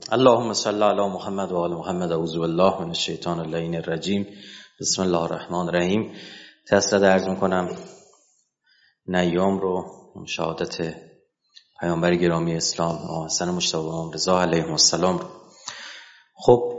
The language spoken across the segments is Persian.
اللهم صل علی محمد و آل محمد. اعوذ بالله من الشیطان اللعین الرجیم. بسم الله الرحمن الرحیم. تسلیت عرض میکنم نیام رو شهادت پیامبر گرامی اسلام امام حسن مجتبی و امام رضا علیهم السلام رو. خب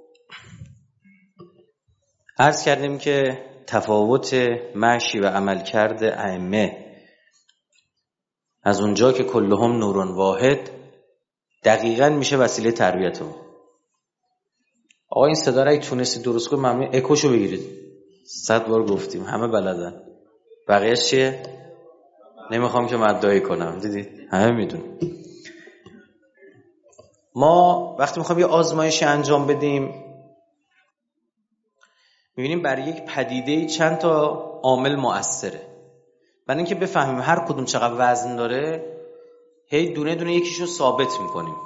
عرض کردیم که تفاوت مشی و عملکرد ائمه از اونجا که کلهم نور واحد دقیقاً میشه وسیله تربیت اون. آقا این صدا رو اگه تونستی درست کنی ممنون. اکوشو بگیرید. 100 بار گفتیم همه بلدن. بقیه‌اش چیه؟ نمیخوام که مدعی کنم. دیدید همه میدونن. ما وقتی میخوایم یه آزمایشی انجام بدیم میبینیم برای یک پدیده چند تا عامل مؤثره. برای اینکه بفهمیم هر کدوم چقدر وزن داره هی دونه دونه یکیشو ثابت میکنیم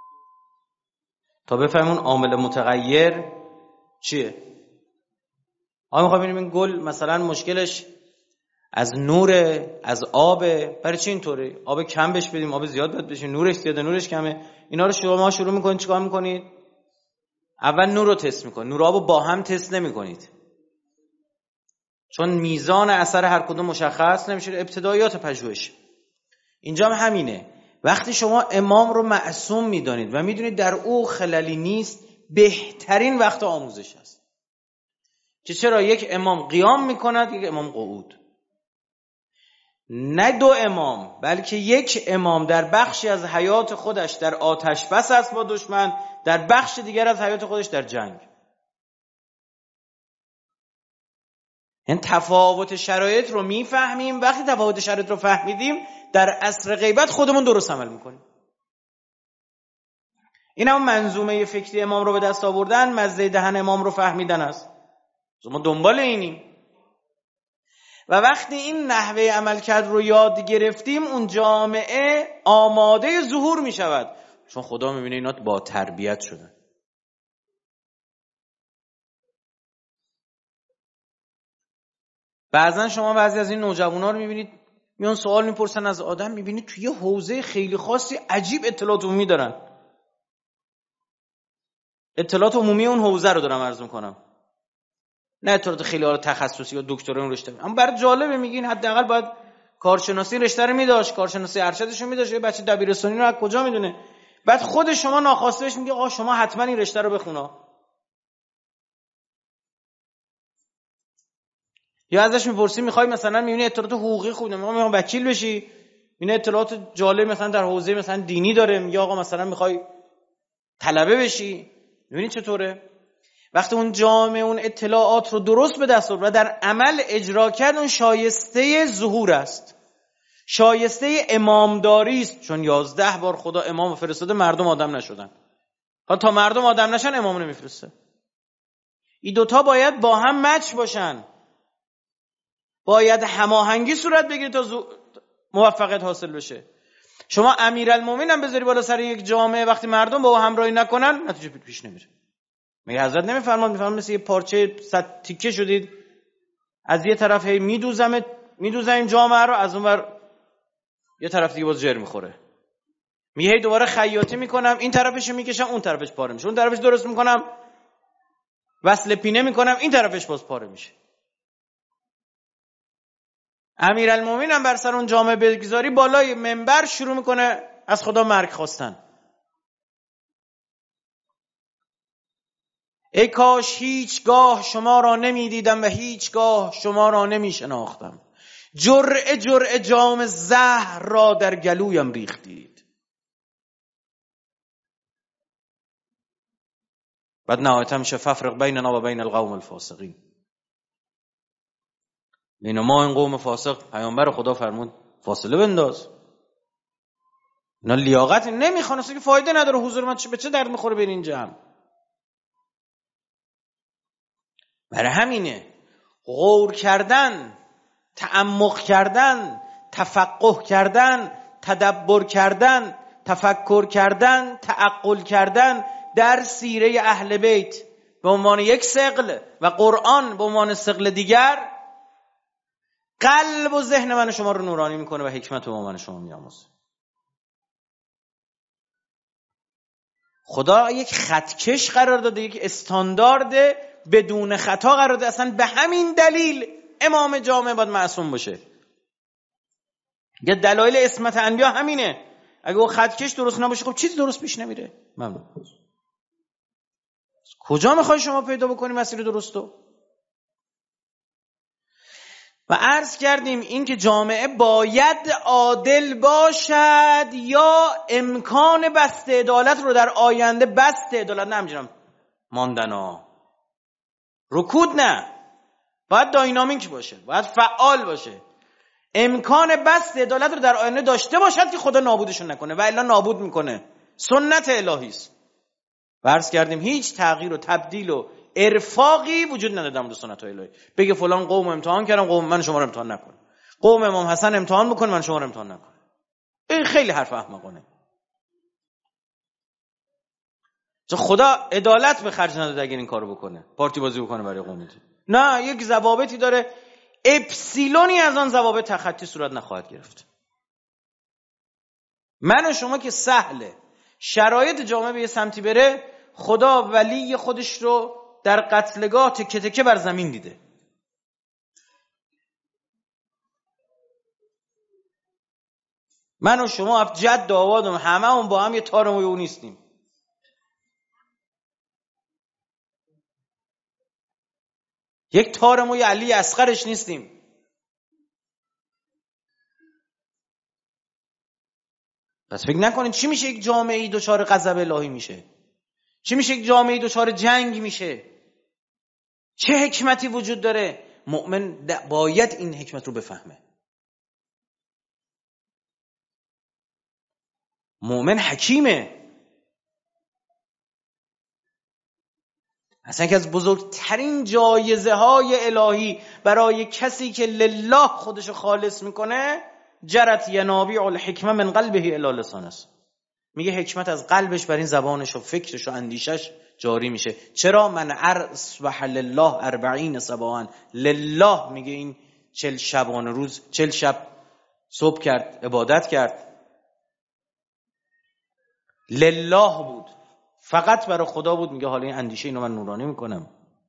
تا بفهمیم اون عامل متغیر چیه. آیا میخوایم ببینیم این گل مثلا مشکلش از نوره، از آبه، برای چی اینطوره؟ آب کم بهش بدیم، آب زیاد بد بشه، نورش زیاده، نورش کمه. اینا رو شما شروع میکنید چیکار میکنید؟ اول نور رو تست میکنید. نور آب رو با هم تست نمیکنید چون میزان اثر هر کدوم مشخص نمیشه. ابتدایات پژوهش اینجا هم همینه. وقتی شما امام رو معصوم میدانید و میدونید در او خللی نیست، بهترین وقت آموزش است. که چرا یک امام قیام میکند، یک امام قعود. نه دو امام بلکه یک امام در بخشی از حیات خودش در آتش بس است با دشمن، در بخش دیگر از حیات خودش در جنگ. این تفاوت شرایط رو میفهمیم. وقتی تفاوت شرایط رو فهمیدیم در عصر غیبت خودمون درست عمل میکنیم. این هم منظومه فکری امام رو به دست آوردن، مزه دهن امام رو فهمیدن است. ما دنبال اینیم و وقتی این نحوه عملکرد رو یاد گرفتیم اون جامعه آماده ظهور می شود، چون خدا می بینه اینا با تربیت شدن. بعضا شما بعضی از این نوجوانا رو می بینید میان سوال میپرسن از آدم، می بینید توی حوزه خیلی خاصی عجیب اطلاعات عمومی دارن. اطلاعات عمومی اون حوزه رو دارم عرض میکنم، نه اطلاعات خیلی تخصصی یا دکترا اون رشته. اما برای جالبه میگین حداقل باید کارشناسی رشته رو میداشت، کارشناسی ارشدش رو میداشت. یه بچه دبیرستانی رو از کجا میدونه؟ بعد خود شما ناخواسته بهش میگه آقا شما حتما این رشته رو بخونا. یا ازش میپرسی میخوای مثلا میبینی اطلاعات حقوقی خوب، میخوای وکیل بشی، میبینی اطلاعات جالب مثلا در حوزه مثلا دینی داره، میگه آقا مثلا میخوای طلبه بشی. میبینی چطوره؟ وقتی اون جامعه اون اطلاعات رو درست به دست آورد و در عمل اجرا کرد، اون شایسته ظهور است، شایسته امامداری است. چون 11 بار خدا امام فرستاده، مردم آدم نشدن. تا مردم آدم نشن امام نمیفرسته. این دوتا باید با هم مچ باشن، باید هماهنگی صورت بگیره تا موفقیت حاصل بشه. شما امیرالمومنین هم بذاری بالا سر یک جامعه، وقتی مردم با او همراهی نکنن نتیجه پیش نمیره. مگه حضرت نمیفرماد؟ میفرماد مثل یه پارچه 100 تیکه شدید، از یه طرف هی میدوزم جامعه رو، از اون ور یه طرف دیگه باز جر میخوره. میگه هی دوباره خیاطی میکنم، این طرفشو میکشم اون طرفش پاره میشه، اون طرفش درست میکنم وصل پینه میکنم این طرفش باز پاره میشه. امیرالمومنین هم بر سر اون جامعه بگذاری، بالای منبر شروع میکنه از خدا مرگ خواستن. ای کاش هیچگاه شما را نمیدیدم و هیچگاه شما را نمیشناختم. جرعه جرعه جام زهر را در گلویم ریختید. بعد نهایتا میشه ففرق بیننا و بین القوم الفاسقین. بین ما این قوم فاسق پیامبر خدا فرمود فاصله بنداز. اینا لیاقت نمیخوان، اصلا که فایده نداره حضور من به چه درد میخوره بین این جمع. برای همینه غور کردن، تعمق کردن، تفقه کردن، تدبر کردن، تفکر کردن، تعقل کردن در سیره اهل بیت به عنوان یک ثقل و قرآن به عنوان ثقل دیگر قلب و ذهن من شما رو نورانی میکنه و حکمت و من شما میاموزه. خدا یک خطکش قرار داده، یک استاندارد بدون خطا قرار داده. اصلا به همین دلیل امام جامع باید معصوم باشه. یا دلایل عصمت انبیا همینه. اگه اون خطکش درست نباشه خب چیزی درست پیش نمیره. ممنون. کجا میخوای شما پیدا بکنی مسیر درستو؟ و عرض کردیم این که جامعه باید عادل باشد یا امکان بست عدالت رو در آینده، بست عدالت نمیجرم ماندنا رکود نه، باید داینامیک باشه، باید فعال باشه، امکان بست عدالت رو در آینده داشته باشد که خدا نابودشون نکنه و الا نابود میکنه. سنت الهی است. و عرض کردیم هیچ تغییر و تبدیل و ارفاقی وجود نداره در سنت الهی. بگه فلان قوم امتحان کردم، قوم من شما رو امتحان نکنه. قوم امام حسن امتحان بکن، من شما رو امتحان نکنه. این خیلی حرف احمقانه. چون خدا عدالت به خرج نداده اگه این کارو بکنه، پارتی بازی بکنه برای قوم. نه، یک ضوابطی داره، اپسیلونی از آن ضوابط تخطی صورت نخواهد گرفت. من و شما که سهله شرایط جامعه به یه سمتی بره، خدا ولی خودش رو در قتلگاه تکه تکه بر زمین دیده. من و شما جد و آبادم همه هم با هم یه تار موی اون نیستیم. یک تار موی علی اصغرش نیستیم. پس فکر نکنید چی میشه یک جامعه‌ای دچار غضب الهی میشه، چی میشه یک جامعه‌ای دچار جنگ میشه، چه حکمتی وجود داره. مؤمن باید این حکمت رو بفهمه. مؤمن حکیمه. اصلا که از بزرگترین جایزه های الهی برای کسی که لله خودشو خالص میکنه، جرت ینابیع الحکمه من قلبه الی لسان است. میگه حکمت از قلبش بر این زبانش و فکرش و اندیشش جاری میشه. چرا؟ من اصبح لله 40 صباحا، لله میگه این 40 شبانه روز، 40 شب صبح کرد، عبادت کرد، لله بود، فقط برای خدا بود. میگه حالا این اندیشه اینو من نورانی میکنم.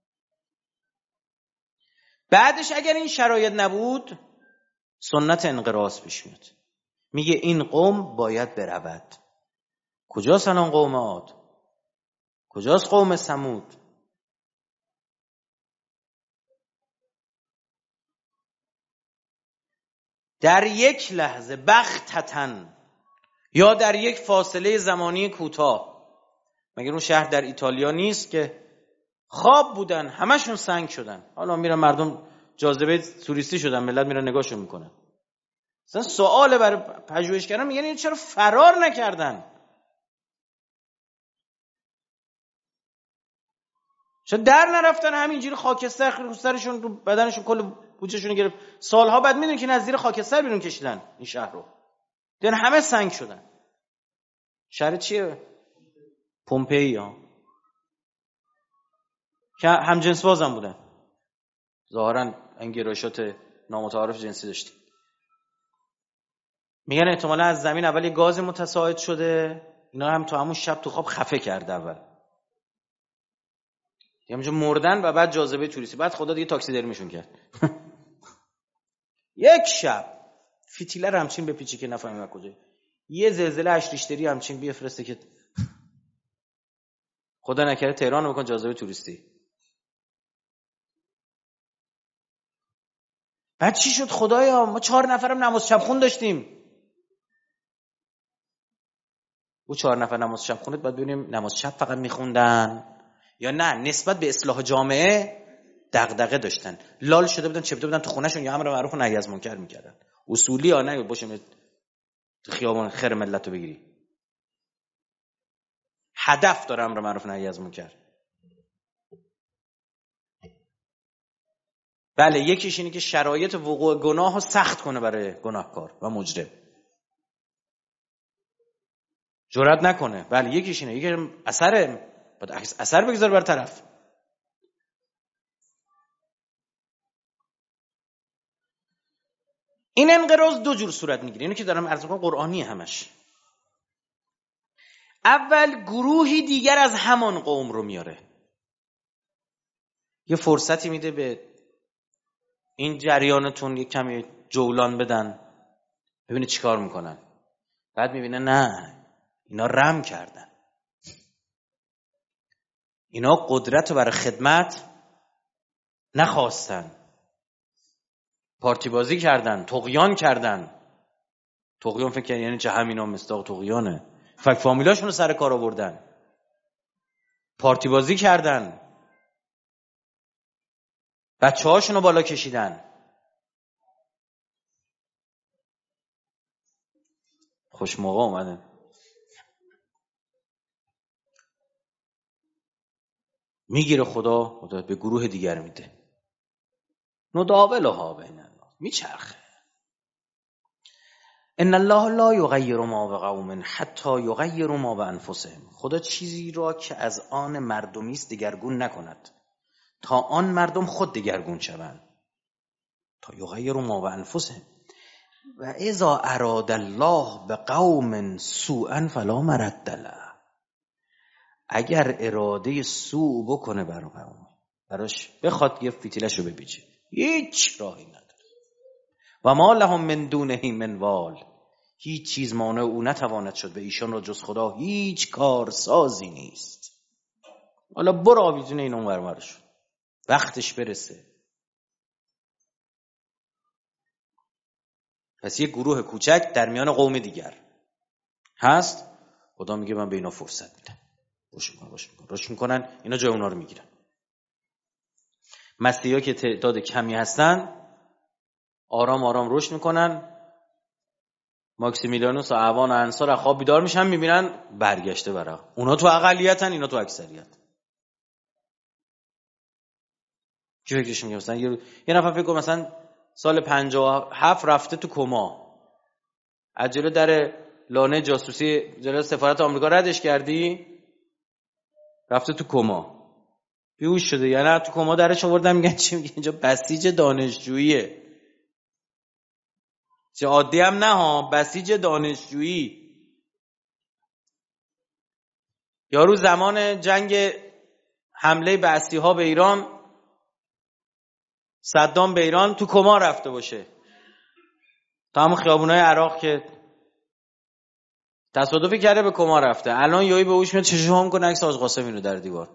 بعدش اگر این شرایط نبود سنت انقراض پیش میاد. میگه این قوم باید برود. کجاست الان قوم عاد؟ کجاست قوم ثمود؟ در یک لحظه بغتتن یا در یک فاصله زمانی کوتاه، مگه اون شهر در ایتالیا نیست که خواب بودن همشون سنگ شدن، حالا میرن مردم جاذبه توریستی شدن، ملت میرن نگاهشون میکنن. مثلا سوال برای پژوهشگران میگن این چرا فرار نکردن؟ چرا در نرفتن همینجوری خاکستر سرشون رو بدنشون کل پوچشون گرفت؟ سالها بعد میدونن که از زیر خاکستر بیرون کشیدن این شهر رو، دیدن همه سنگ شدن. شهر چیه؟ پومپئی ها، که هم جنس بازم بودن، ظاهرا انگرایشات نامتعارف جنسی داشتن. میگن احتمالا از زمین اول یه گاز متصاعد شده، اینا هم تو همون شب تو خواب خفه کرده اول، همونجا مردن و بعد جاذبه توریستی، بعد خدا دیگه تاکسی درمیشون کرد. یک شب فیتیله رو همچین بپیچی که نفهمیم کجایی، یه زلزله 8 ریشتری همچین بیفرسته که خدا نکرده تهران رو بکن جاذبه توریستی. بعد چی شد خدایا؟ ما 4 نفرم نماز شب خون داشتیم. او 4 نفر نماز شب خونت باید ببینیم نماز شب فقط میخوندن یا نه نسبت به اصلاح جامعه دغدغه داشتن، لال شده بودن چپته بودن تو خونهشون یا امر معروف و نهی از منکر میکردن. اصولی ها نه باشه تو خیابان خیر ملت رو بگیری، هدف داره امر معروف و نهی از منکر. بله، یکیش اینه که شرایط وقوع گناه رو سخت کنه برای گناهکار و مجرم، جرئت نکنه. بله یکیش اینه، یکی اثر بگذار بر طرف. این انقراض 2 جور صورت میگیره، اینو که دارم عرض میکنم قرآنی همش. اول گروهی دیگر از همان قوم رو میاره، یه فرصتی میده به این جریانتون یک کمی جولان بدن، ببینه چیکار میکنن. بعد میبینه نه، اینا رم کردن، اینا قدرت رو برای خدمت نخواستن، پارتی بازی کردن، طغیان کردن. طغیان فکر یعنی چه؟ همینا مصداق طغیانه. فک فامیلاشون رو سر کار آوردن، پارتی بازی کردن، بچه هاشون رو بالا کشیدن. خوش موقع اومدن. میگیره خدا به گروه دیگر میده. نداولها بین الناس، میچرخه. ان الله لا یغیر ما بقوم حتی یغیروا ما بانفسهم. خدا چیزی را که از آن مردمی است دگرگون نکند تا آن مردم خود دگرگون شوند. تا یغیروا ما بانفسهم و اذا اراد الله بقوم سوءا فلا مرد له. اگر اراده سوء بکنه برای قوم، براش بخواد یه فتیلش رو بپیچه، هیچ راهی نداره. و ما لهم من دونه من وال. هیچ چیز مانع او نتواند شد به ایشان را جز خدا، هیچ کارسازی نیست. حالا برو آویزون این اون ورمر شد، وقتش برسه. پس یه گروه کوچک در میان قوم دیگر هست. خدا میگه من به اینا فرصت میدم، روش میکنن، اینا جای اونا رو میگیرن. مسیحا که تعداد کمی هستن آرام آرام رشد میکنن. ماکسیمیلیانوس و اعوان و انصار از خواب بیدار میشن، میبینن برگشته برا. اونا تو اقلیتن، اینا تو اکثریت. کی فکرش میگه مثلا یه نفر فکر کنه مثلا سال 57 رفته تو کما، از جلو در لانه جاسوسی جلو سفارت آمریکا ردش کردی، رفته تو کما، بیهوش شده. یعنی تو کما درش آوردن، میگن چی؟ میگه اینجا بسیج دانشجوییه. چه عادی هم نه ها، بسیج دانشجویی. یارو زمان جنگ حمله بعثی ها به ایران، صدام به ایران، تو کما رفته باشه، تا همون خیابونای عراق که تصادفی کرده به کما رفته. الان یهو به هوش میاد چشم هم کنه عکس حاج قاسمی رو در دیوار،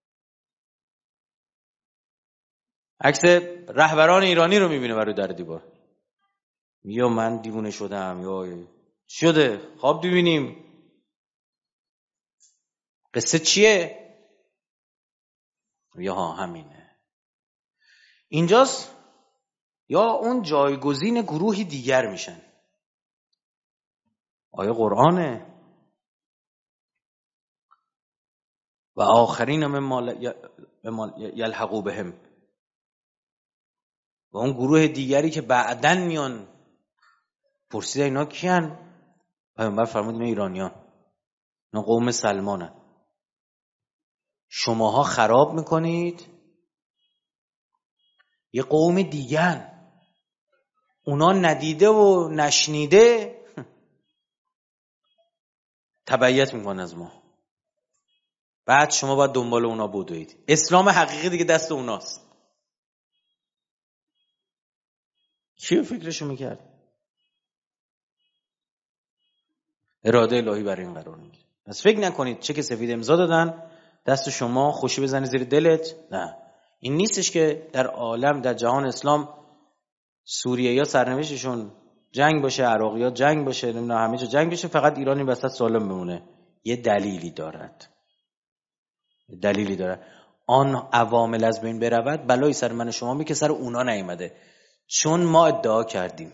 عکس رهبران ایرانی رو میبینه برای در دیوار. یا من دیوونه شدم یا شده خواب ببینیم. قصه چیه؟ یا ها همینه. اینجاست یا اون جایگزین گروهی دیگر میشن. آیه قرآنه. و آخرین مما یلحقوا بهم. و اون گروه دیگری که بعدن میان. پرسیده اینا کیان؟ پیامبر فرمود اینا ایرانیان، اینا قوم سلمانن. شماها خراب میکنید، یه قوم دیگر اونا ندیده و نشنیده تبعیت میکنن از ما، بعد شما باید دنبال اونا بدوید. اسلام حقیقی دیگه دست اوناست. کی فکرشو میکرد؟ اراده الهی برای این قرار میگیره. پس فکر نکنید چک سفید امضا دادن دست شما خوشی بزنی زیر دلت. نه، این نیستش که در عالم، در جهان اسلام، سوریه یا سرنوشتشون جنگ باشه، عراقی‌ها جنگ باشه، نمیدونم همه جا جنگ باشه، فقط ایرانی وسط سالم بمونه. یه دلیلی دارد. آن عوامل از بین برود بلای سر من و شما می که سر اونا نیامده، چون ما ادعا کردیم.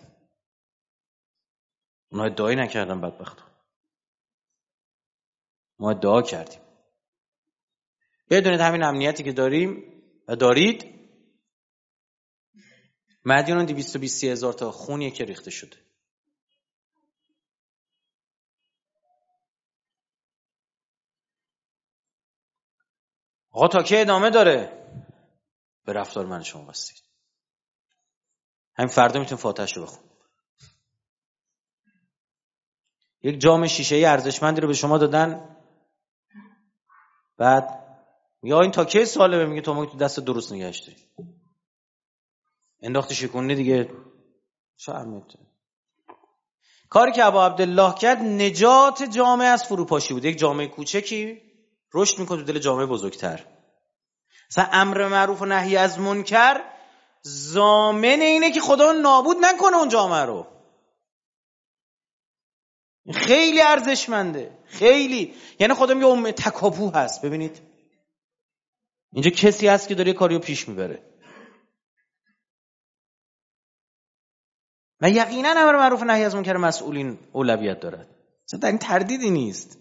اونا ادعایی نکردن، بدبختو. ما ادعا کردیم. بدونید همین امنیتی که داریم و دارید، مدیون 220,000 تا خونیه که ریخته شده. آقا تا که ادامه داره به رفتار من شما بستید. همین فردا میتون فاتحه‌شو بخون. یک جام شیشه‌ای ارزشمندی رو به شما دادن، بعد یا این تا کی سالمه؟ میگه تو ما تو دست درست نگهش داری، انداختی شکونه دیگه. شرمت. کاری که ابا عبدالله کرد نجات جامعه از فروپاشی بود. یک جامعه کوچکی رشد میکنه تو دل جامعه بزرگتر. مثلا امر معروف و نهی از منکر ضامن اینه که خدا نابود نکنه اون جامعه رو. خیلی ارزشمنده، خیلی. یعنی خدا میگه امه تکاپو هست. ببینید اینجا کسی هست که داره کاریو پیش میبره و یقینا امر معروف و نهی از منکر مسئولین اولویت دارد. اصلا در این تردیدی نیست.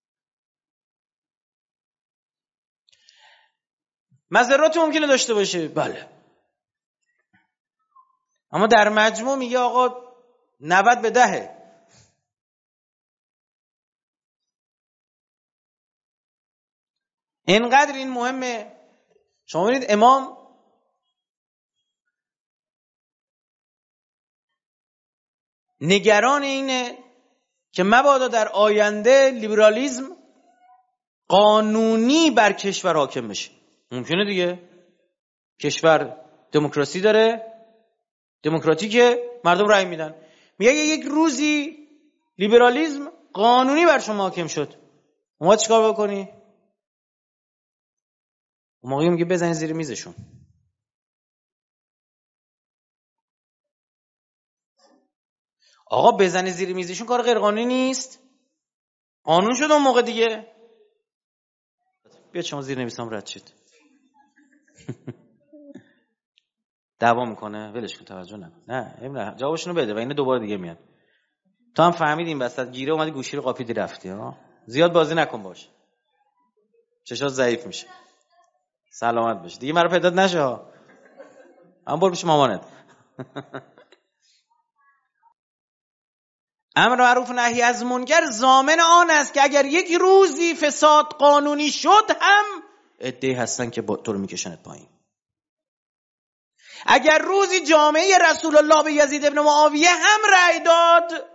مضراتی ممکنه داشته باشه، بله، اما در مجموع میگه آقا 90-10. اینقدر این مهمه. شما ببینید امام نگران اینه که مبادا در آینده لیبرالیسم قانونی بر کشور حاکم بشه. ممکنه دیگه، کشور دموکراسی داره، دموکراتیکه، مردم رأی میدن. میگه یک روزی لیبرالیسم قانونی بر شما حاکم شد، ما چیکار بکنی؟ اون موقع میگه بزنید زیر میزشون. آقا بزنید زیر میزشون کار غیر قانونی نیست؟ قانون شد اون موقع دیگه. بیاد شما زیر نویسام رد شید. دعوا میکنه، ولش کن، توجه نکن. نه جوابشونو بده و اینا دوباره دیگه میاد. تو هم فهمیدی این وسط گیره اومدی گوشی رو قاپیدی رفتی ها. زیاد بازی نکن باش، چشات ضعیف میشه. سلامت باش دیگه، مرا پیدات نشه ها. هم برو پیش مامانت. امر معروف و نهی از منکر ضامن آن است که اگر یک روزی فساد قانونی شد هم عده‌ای هستن که تو رو میکشنت پایین. اگر روزی جامعه رسول الله به یزید ابن معاویه هم رأی داد،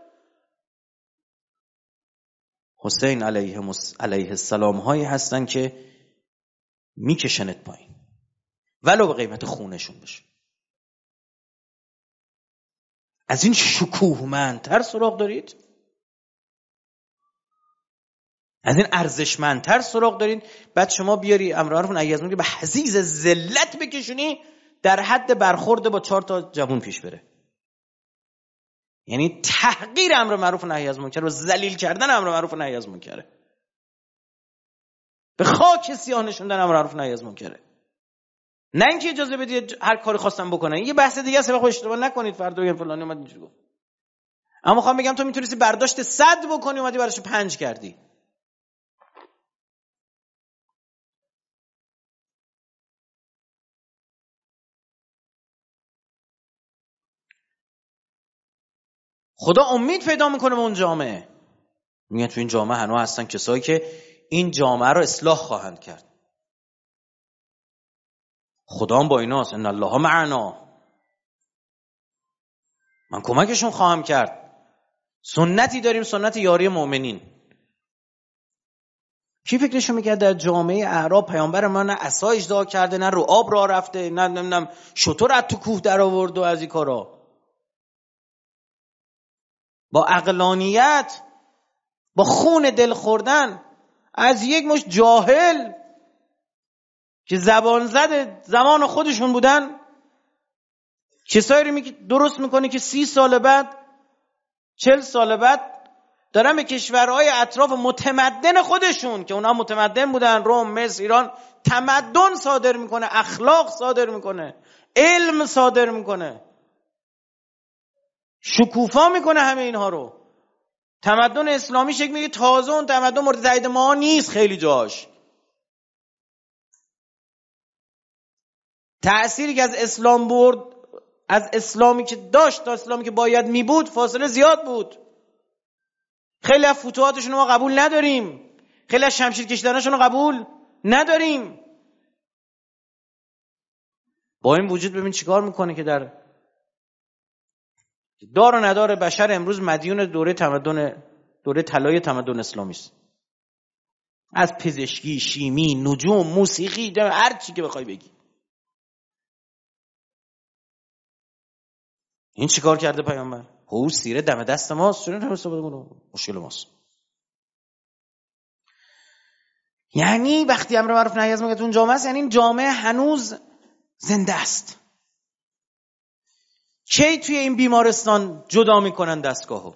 حسین علیه السلام هایی هستن که میکشنت پایین ولو به قیمت خونشون بشه. از این شکوهمندتر سراغ دارید؟ از این ارزشمندتر سراغ دارید؟ بعد شما بیاری امر معروف و نهی از منکر به حضیض ذلت بکشونی، در حد برخورد با 4 تا جوون پیش بره. یعنی تحقیر امر معروف و نهی از منکر و ذلیل کردن امر معروف و نهی از منکره، به خاک سیاه نشوندن امر معروف و نهی از منکره. نه اینکه اجازه بدید هر کاری خواستم بکنن. یه بحث دیگه است، خب اشتباه نکنید، فردا بگم فلانی اومد اینجوری گفت. اما میخوام بگم تو میتونستی برداشت 100 بکنی، اومدی براش 5 کردی. خدا امید پیدا میکنه به اون جامعه. میگن تو این جامعه هنوز هستن کسایی که این جامعه رو اصلاح خواهند کرد. خدا هم با ایناست، ان الله معنا، من کمکشون خواهم کرد. سنتی داریم، سنت یاری مؤمنین. کی فکرشو میکرد در جامعه اعراب پیامبر ما نه عصا اجدا کرده، نه رو آب راه رفته، نه نمیدونم شتر از تو کوه در آورد و از این کارا. با عقلانیت، با خون دل خوردن از یک مش جاهل که زبان زده زمان خودشون بودن، کسایی رو درست میکنه که 30 سال بعد 40 سال بعد دارن به کشورهای اطراف متمدن خودشون که اونا متمدن بودن، روم، مصر، ایران، تمدن صادر میکنه، اخلاق صادر میکنه، علم صادر میکنه، شکوفا میکنه همه اینها رو. تمدن اسلامی شکل میگه تازه اون تمدن مورد تایید ما نیست. خیلی جاش تأثیری که از اسلام برد، از اسلامی که داشت تا اسلامی که باید میبود فاصله زیاد بود. خیلی از فتوحاتشون ما قبول نداریم، خیلی از شمشیر کشیدنشون رو قبول نداریم. با این وجود ببین چیکار میکنه که در دار و ندار بشر امروز مدیون دوره طلای تمدن اسلامی است. از پزشکی، شیمی، نجوم، موسیقی، هر چی که بخوای بگی. این چیکار کرده پیامبر؟ حوض سیره دم دست ماست، چرا نمی‌تونیم استفاده کنیم؟ مشکل ماست. یعنی وقتی امر معروف نهی از منکر اون جامعه است، یعنی این جامعه هنوز زنده است. کی توی این بیمارستان جدا میکنن دستگاهو؟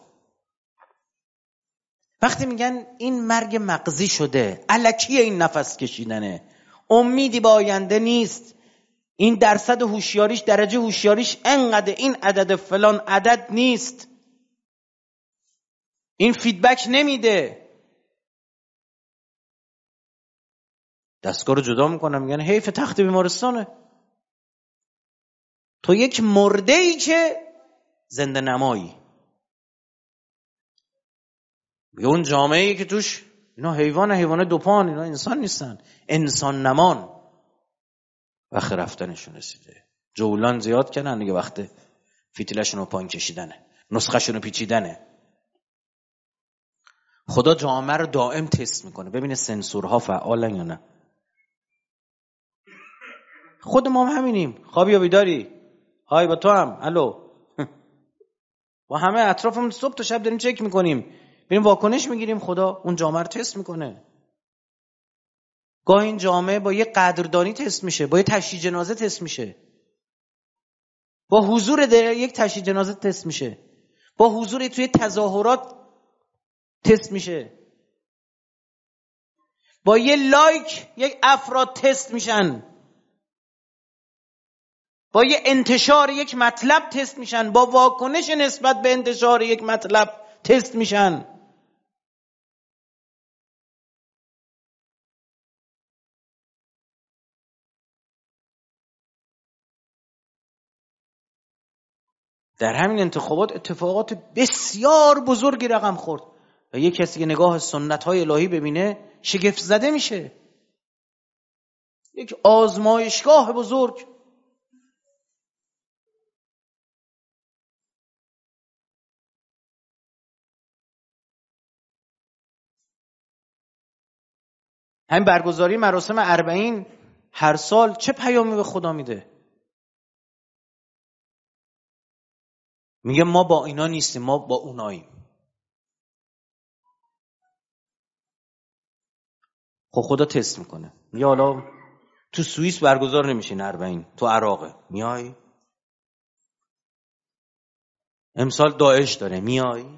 وقتی میگن این مرگ مغزی شده، الکی این نفس کشیدنه، امیدی به آینده نیست، این درصد هوشیاریش، درجه هوشیاریش انقدر، این عدد فلان عدد نیست، این فیدبک نمیده، دستگاه رو جدا میکنن، میگن حیف تخت بیمارستانه. تو یک مرده ای که زنده نمایی. اون جامعه‌ای که توش اینا حیوان دوپان، اینا انسان نیستن، انسان نمان. وقت رفتنشون رسیده. جولان زیاد کردن دیگه، وقت فتیلشون رو پایین کشیدنه، نسخه‌شون رو پیچیدنه. خدا جامعه رو دائم تست میکنه ببینه سنسورها فعالن یا نه. خود ما هم همینیم، خوابی یا بیداری، های با تو هم، الو با همه اطرافمون صبح تا شب داریم چک میکنیم، بریم واکنش میگیریم. خدا اون جامعه رو تست میکنه. گاه این جامعه با یه قدردانی تست میشه، با یه تشییع جنازه تست میشه، با حضور یک تشییع جنازه تست میشه، با حضور توی تظاهرات تست میشه، با یه لایک یک افراد تست میشن، با یه انتشار یک مطلب تست میشن، با واکنش نسبت به انتشار یک مطلب تست میشن. در همین انتخابات اتفاقات بسیار بزرگی رقم خورد و یک کسی که نگاه سنت‌های الهی ببینه شگفت زده میشه. یک آزمایشگاه بزرگ. همین برگزاری مراسم 40 هر سال چه پیامی به خدا میده؟ میگه ما با اینا نیستیم، ما با اوناییم. خب خدا تست میکنه، میگه حالا تو سوئیس برگزار نمیشه 40، تو عراقه، میای؟ امسال داعش داره، میای؟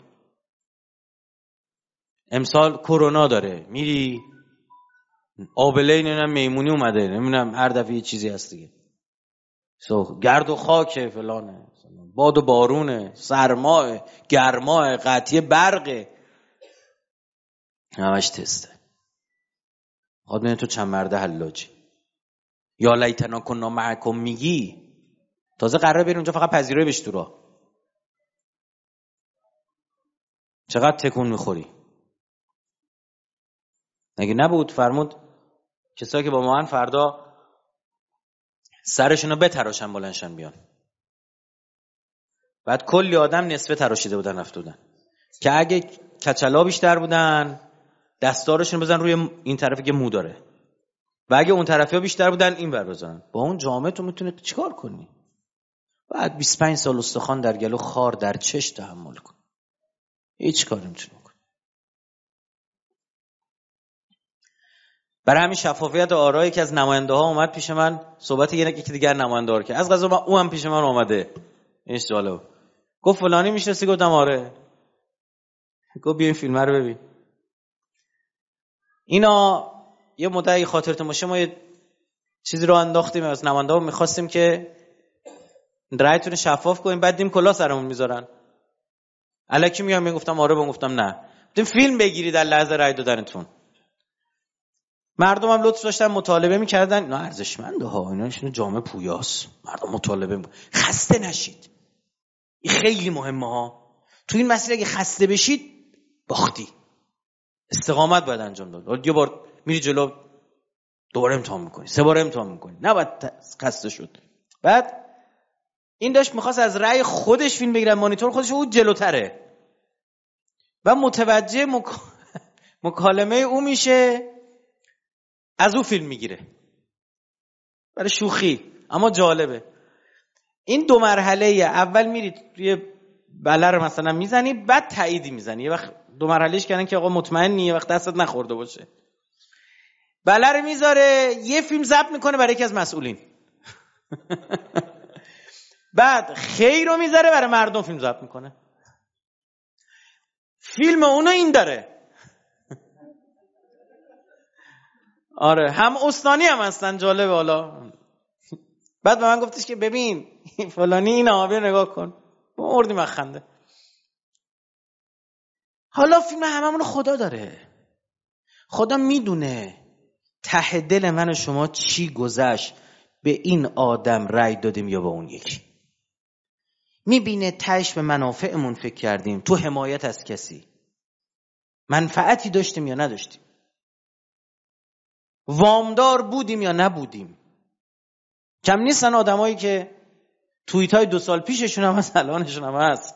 امسال کرونا داره، میری؟ آبله نمیدونم میمونی اومده، نمیدونم هر دفعه یه چیزی هست دیگه، گرد و خاکه، فلانه، باد و بارونه، سرماه، گرماه، قطعی برقه، همش تسته. خواهد بینه تو چند مرده حلاجی. یا لیتنا کنا معکم میگی، تازه قراره بریم اونجا فقط پذیرایی بشی تو راه. چقدر تکون میخوری. نگه نبود فرمود کسایی که با ما هن فردا سرشونو بتراشن بلندشن بیان. بعد کلی آدم نصفه تراشیده بودن رفته بودن که اگه کچلا بیشتر بودن دستارشون بزن روی این طرفی که مو داره و اگه اون طرفی ها بیشتر بودن این ور بزنن. با اون جامعه تو میتونه چیکار کنی؟ بعد 25 سال استخوان در گلو، خار در چش تحمل کن. هیچ کاری نمیتونه کنی. برای همین شفافیت آرایی که از نماینده ها اومد پیش من، صحبت یکی دیگر نماینده ها که از قضا او هم پیش من اومده، این جالب. گفت فلانی میشناسی؟ گفتم آره. گفت بیا این فیلم رو ببین. اینا یه مدعی خاطرت باشه ما یه چیزی رو انداختیم از نماینده ها، میخواستیم که رایتون شفاف کنیم، بعد دیم کلا سرمون میذارن. الکی میام میگفتم آره، گفتم نه. گفتم فیلم بگیرید در لحظه رای دادنتون. مردم هم لطف داشتن مطالبه میکردن، اینا ارزشمنده ها، اینا جامعه پویاست، مردم مطالبه خسته نشید. این خیلی مهمه ها. تو این مسئله اگه خسته بشید باختی. استقامت باید انجام داد. یه بار میری جلو دوباره امتحان میکنی، 3 بار امتحان میکنی، نباید خسته شد. بعد این داشت میخواست از رأی خودش فیلم بگیره، مانیتور خودش او جلوتره و متوجه مکالمه او میشه از او فیلم میگیره برای شوخی، اما جالبه. این 2 مرحله اول میرید توی بله رو مثلا میزنی، بعد تاییدی میزنی. یه وقت 2 مرحلهش کردن که آقا مطمئنی، یه وقت دستت نخورده باشه. بله رو میذاره، یه فیلم ضبط میکنه برای یکی از مسئولین. بعد خیر رو میذاره برای مردم فیلم ضبط میکنه. فیلم اونو این داره. آره، هم استانی هم هستن. جالبه. حالا بعد به من گفتش که ببین فلانی این آبی نگاه کن، مردیم از خنده. حالا فیلم هممون خدا داره. خدا میدونه ته دل من و شما چی گذشت، به این آدم رأی دادیم یا به اون یکی. میبینه تهش به منافعمون فکر کردیم، تو حمایت از کسی منفعتی داشتیم یا نداشتیم، وامدار بودیم یا نبودیم. کم نیستن آدمایی که توییت های 2 سال پیششون هم هست، الانشون هم هست.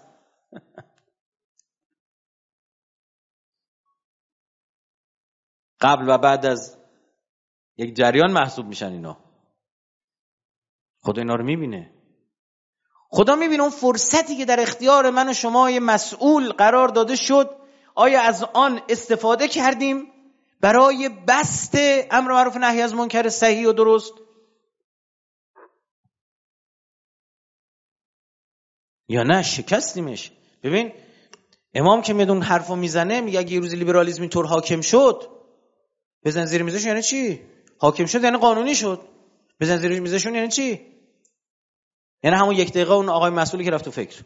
قبل و بعد از یک جریان محسوب میشن اینا. خدا اینا رو میبینه. خدا میبینه اون فرصتی که در اختیار من و شما یه مسئول قرار داده شد، آیا از آن استفاده کردیم برای بست امر معروف نهی از منکر صحیح و درست، یا نه شکستیمش؟ ببین امام که میاد اون حرفو میزنه، میگه اگه یه روز لیبرالیسم اینطور حاکم شد، بزن زیر میزش. یعنی چی؟ حاکم شد یعنی قانونی شد. بزن زیر میزشون یعنی چی؟ یعنی همون 1 دقیقه اون آقای مسئولی که رفت تو فکر،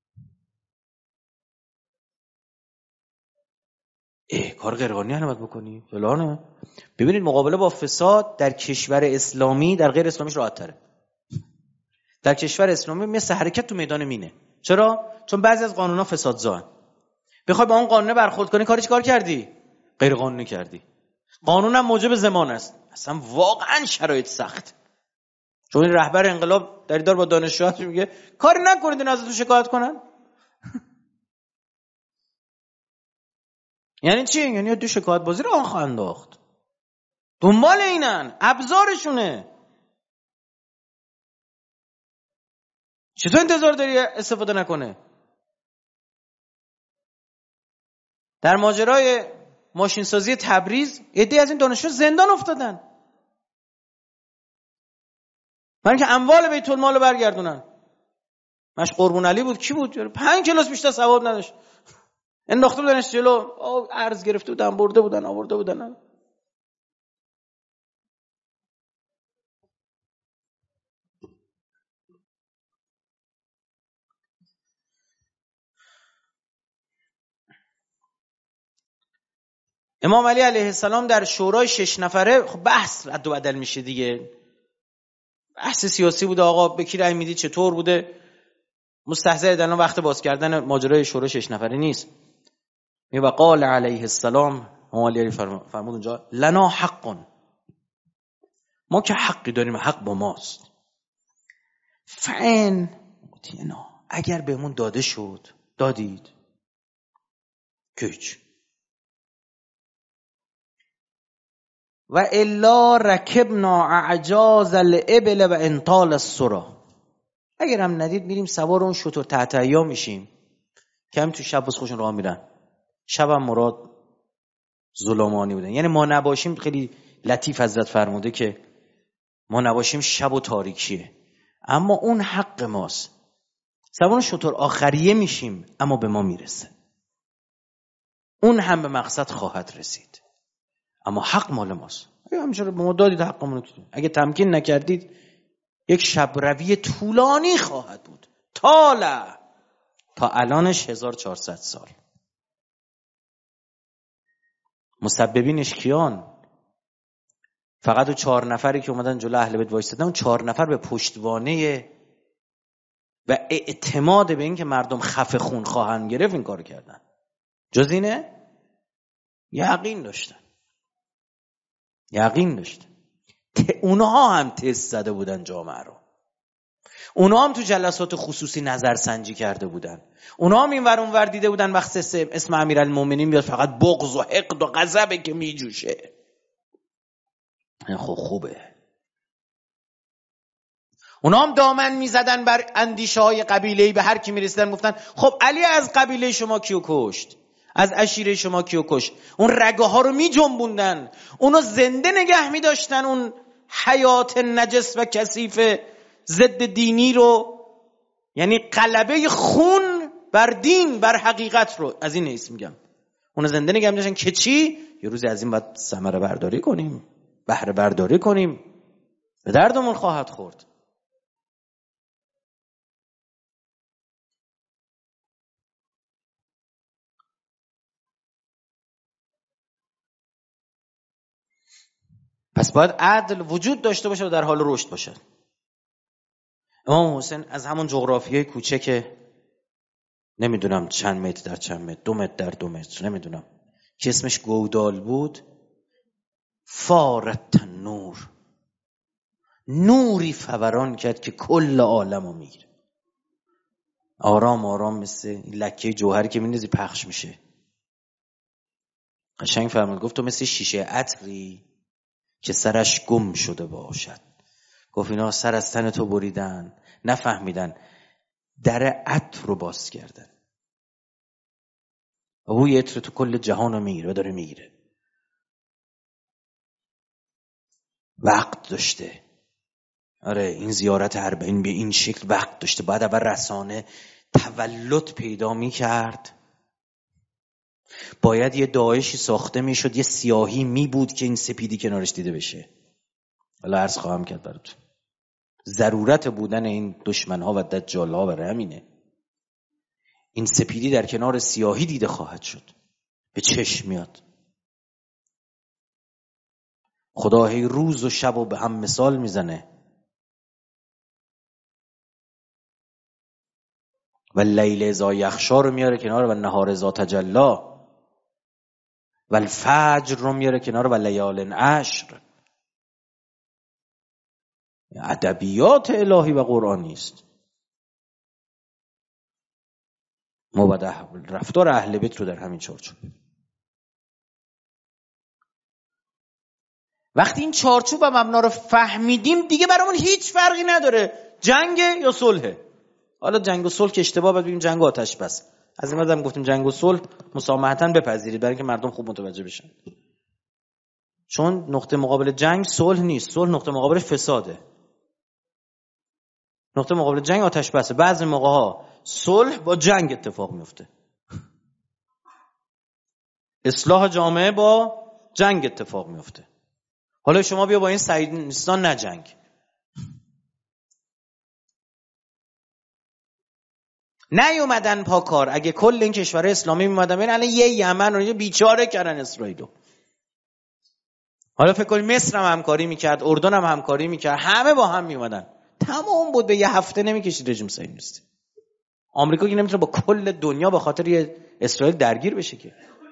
کار غیر قانونی نباید بکنی فلانه. ببینید مقابله با فساد در کشور اسلامی در غیر اسلامیش راحت تره. در کشور اسلامی مثل حرکت تو میدان مینه. چرا؟ چون بعضی از قانونا فسادزان. بخوای با اون قانون برخورد کنی، کار کردی؟ غیر قانونی کردی. قانونم موجب ضمان است. اصلا واقعا شرایط سخت. چون این رهبر انقلاب در دیدار با دانشجوهاش میگه کاری نکنید اینا ازتون شکایت کنن. یعنی چی؟ یعنی دو شکایت بازی رو آخ انداخت. دنبال اینن، ابزارشونه. چطور انتظار داری استفاده نکنه؟ در ماجرای ماشین سازی تبریز عده‌ای از این دانشجو زندان افتادن، برای اینکه اموال بیت المال رو برگردونن. مش قربون علی بود، کی بود؟ 5 کلاس بیشتر ثواب نداشت. انداخته بودنش جلو، ارز گرفته بودن، برده بودن، آورده بودن. امام علی علیه السلام در شورای 6 نفره، خب بحث رد و بدل میشه دیگه، بحث سیاسی بوده. آقا به کی رأی میدید، چطور بوده، مستحضر در وقت باز کردن ماجرای شورای 6 نفره نیست. می وقال علیه السلام، امام علی فرمود اونجا لنا حق، ما که حقی داریم، حق با ماست. فعن اگر بهمون داده شد، دادید که هیچ، و الا رکبنا اعجاز الابل و انطال السرا، اگر هم ندید میریم سوار اون شتر تحتیا میشیم که هم تو شب بس خوشون راه میرن. شب هم مراد ظلمانی بودن، یعنی ما نباشیم. خیلی لطیف حضرت فرموده که ما نباشیم شب و تاریکیه، اما اون حق ماست. سوار شتر آخریه میشیم اما به ما میرسه، اون هم به مقصد خواهد رسید، اما حق مال ماست. همینجوری به ما دادید حقمون رو، اگه تمکین نکردید یک شب روی طولانی خواهد بود. تا الانش 1400 سال. مسببینش کیان؟ فقط اون 4 نفری که اومدن جلو اهل بیت وایسادن، اون 4 نفر به پشتوانه و اعتماد به این که مردم خفه خون خواهند گرفت این کارو کردن. جز اینه یقین داشتن. اونها هم تست زده بودن جامعه رو. اونها هم تو جلسات خصوصی نظرسنجی کرده بودن. اونها هم این ور اون ور دیده بودن وقت اسم امیرالمومنین بیاد فقط بغض و حقد و غضبه که میجوشه. خب خوبه. اونا هم دامن میزدن بر اندیشه های قبیله‌ای، به هر کی میرسیدن گفتن خب علی از قبیله شما کیو کشت، از عشیره شما کیو کشت. اون رگه ها رو میجنبوندن، اونو زنده نگه میداشتن، اون حیات نجس و کثیف ضد دینی رو، یعنی غلبه خون بر دین بر حقیقت رو، از این نیست میگم، اونو زنده نگه میداشتن که چی؟ یه روزی از این باید ثمره برداری کنیم، بهره برداری کنیم، به دردمون خواهد خورد. پس باید عدل وجود داشته باشه و در حال رشد باشه. امام حسین از همون جغرافیای کوچک نمیدونم چند متر در چند متر، 2 متر در 2 متر نمیدونم، که اسمش گودال بود، فارت نور، نوری فوران کرد که کل عالمو میگیره. آرام آرام مثل لکه جوهری که میندازی پخش میشه. قشنگ فرمود، گفت تو مثل شیشه عطری که سرش گم شده باشد. گفت اینا سر از تن تو بریدن، نفهمیدن، در عطر رو باز کردن. بوی عطر تو کل جهان رو میگیره و داره میگیره. وقت داشته. آره این زیارت اربعین به این شکل وقت داشته. بعد اول رسانه تولد پیدا میکرد، باید یه داعشی ساخته میشد، یه سیاهی میبود که این سپیدی کنارش دیده بشه. حالا عرض خواهم کرد براتون ضرورت بودن این دشمنها و دجالها برای همینه. این سپیدی در کنار سیاهی دیده خواهد شد، به چشم میاد. خدا هی روز و شب و به هم مثال میزنه. و لیل اذا یغشا رو میاره کنار و نهار اذا تجلی، و الفجر رو میاره کنار و لیال عشر. ادبیات الهی و قرآنی است. ما باید رفتار اهل بیت رو در همین چارچوب. وقتی این چارچوب و مبنا رو فهمیدیم دیگه برامون هیچ فرقی نداره جنگ یا صلح. حالا جنگ و صلح که اشتباه، باید بگیم جنگ و آتش بس. از این مدام گفتیم جنگ و صلح مسامحتاً بپذیرید برای اینکه مردم خوب متوجه بشن. چون نقطه مقابل جنگ صلح نیست، صلح نقطه مقابل فساده. نقطه مقابل جنگ آتش بسه. بعضی موقع‌ها صلح با جنگ اتفاق میفته. اصلاح جامعه با جنگ اتفاق میفته. حالا شما بیا با این سعید نیستان نجنگ. نیومدن پاکار. اگه کل این کشورهای اسلامی میومدن ببین الان یه یمن رو بیچاره کردن اسرائیلو. حالا فکر کنید مصر هم همکاری میکرد، اردن هم همکاری میکرد، همه با هم میومدن، تمام بود، به یه هفته نمیکشید رژیم صهیونیستی. آمریکا که نمیتونه با کل دنیا به خاطر یه اسرائیل درگیر بشه که.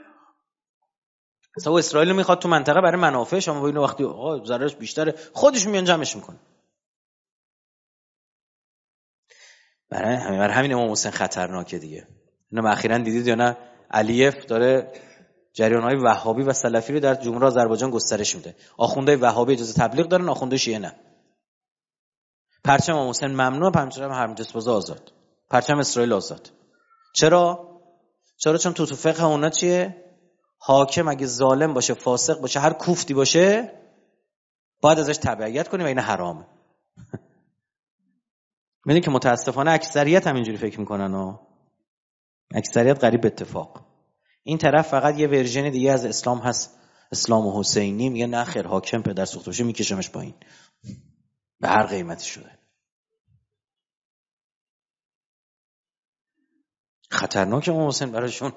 مثلا اسرائیل میخواد تو منطقه برای منافعش، اما ببین وقتی ضررش بیشتره خودش میان جمعش میکنه. برای همین امام حسین خطرناکه دیگه. اینو اخیراً دیدید یا نه؟ علیف داره جریان‌های وهابی و سلفی رو در جمهوری آذربایجان گسترش میده. آخوندهای وهابی اجازه تبلیغ دارن، آخوندهای شیعه نه. پرچم امام حسین ممنوع، پرچم حرم‌جسپازا آزاد، پرچم اسرائیل آزاد. چرا؟ چون تو فقه اونا چیه؟ حاکم اگه ظالم باشه، فاسق باشه، هر کوفتی باشه، باید ازش تبعیت کنی و این حرامه. میدونی که متاسفانه اکثریت هم اینجوری فکر میکنن و اکثریت قریب به اتفاق. این طرف فقط یه ورژن دیگه از اسلام هست، اسلام حسینی، میگه نه خیر حاکم پدر سوخته باشه میکشمش پایین به هر قیمتی شده. خطرناکه امام حسین براشون.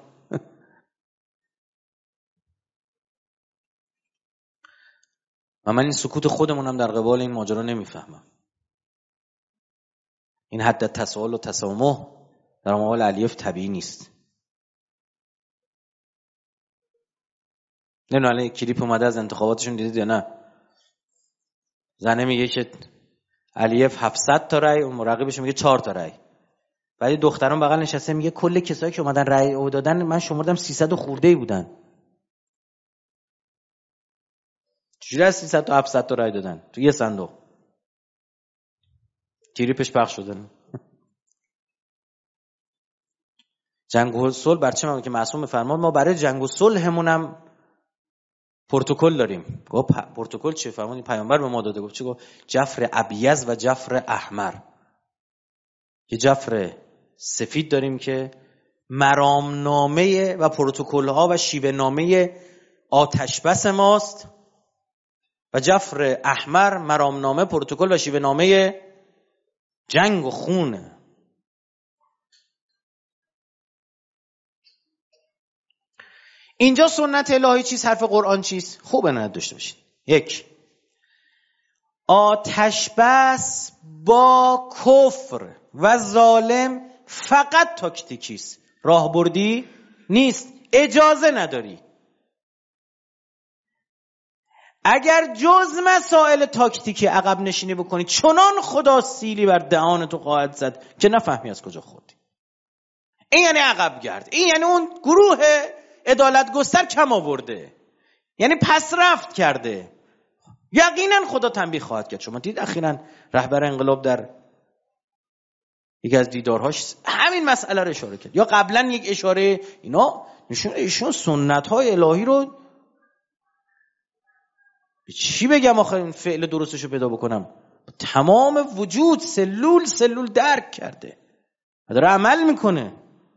و من این سکوت خودمونم در قبال این ماجرا نمیفهمم. این حد تساهل و تسامح در مقابل علیف طبیعی نیست. نه الان کلیپ اومده از انتخاباتشون دیدید یا نه؟ زنه میگه که علیف 700 تا رای، اون مراقبش میگه 4 تا رای. بعد دختران بغل نشسته میگه کل کسایی که اومدن رای او دادن من شمردم 300 خورده ای بودن. چجوری از 300 تا 700 تا رای دادن تو یه صندوق؟ کلیپش پخش شدن. جنگ و صلح برچه که معصوم فرمان ما برای جنگ و صلحمون هم پروتکل داریم. گفت پروتکل چه؟ فرمانی پیامبر به ما داده. گفت چی؟ گفت جفر ابیض و جفر احمر. یه جفر سفید داریم که مرامنامه و پروتکل ها و شیوه نامه آتش بس ماست و جفر احمر مرامنامه پروتکل و شیوه نامه جنگ و خونه. اینجا سنت الهی چیست؟ حرف قرآن چیست؟ خوبه نه داشته باشید. 1. آتش بس با کفر و ظالم فقط تاکتیکی است، راهبردی نیست، اجازه نداری. اگر جز مسائل تاکتیکی عقب نشینی بکنی چنان خدا سیلی بر دهان تو خواهد زد که نفهمی از کجا خوردی. این یعنی عقب گرد، این یعنی اون گروه عدالت گستر کم آورده، یعنی پس رفت کرده. یقینا خدا تنبیه خواهد کرد. شما دید اخیراً رهبر انقلاب در یکی از دیدارهاش همین مسئله رو اشاره کرد، یا قبلا یک اشاره اینا ایشون سنت‌های الهی رو چی بگم آخه این فعل درستشو پیدا بکنم، تمام وجود سلول درک کرده و داره عمل میکنه.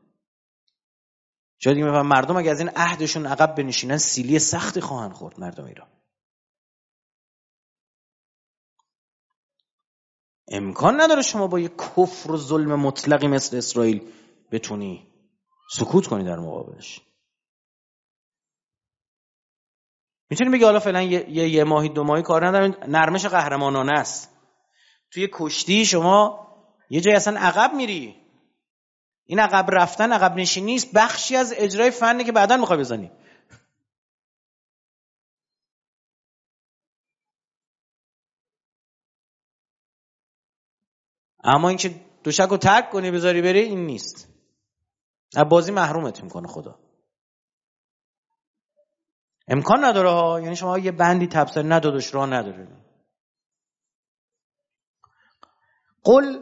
جا دیگه میفهم مردم اگه از این عهدشون عقب بنشینن سیلی سختی خواهند خورد. مردم ایران امکان نداره شما با یک کفر و ظلم مطلقی مثل اسرائیل بتونی سکوت کنی در مقابلش. میتونی بگی حالا فعلا یه ماهی 2 ماهی کار ندارم، نرمش قهرمانانه است. توی کشتی شما یه جای اصلا عقب میری، این عقب رفتن عقب نشینی نیست، بخشی از اجرای فنی که بعداً میخوای بزنی. اما اینکه دوشک رو ترک کنی بذاری بری، این نیست. از بازی محرومت میکنه خدا. امکان نداره ها، یعنی شما یه بندی تبصره ندادش راه نداره. قل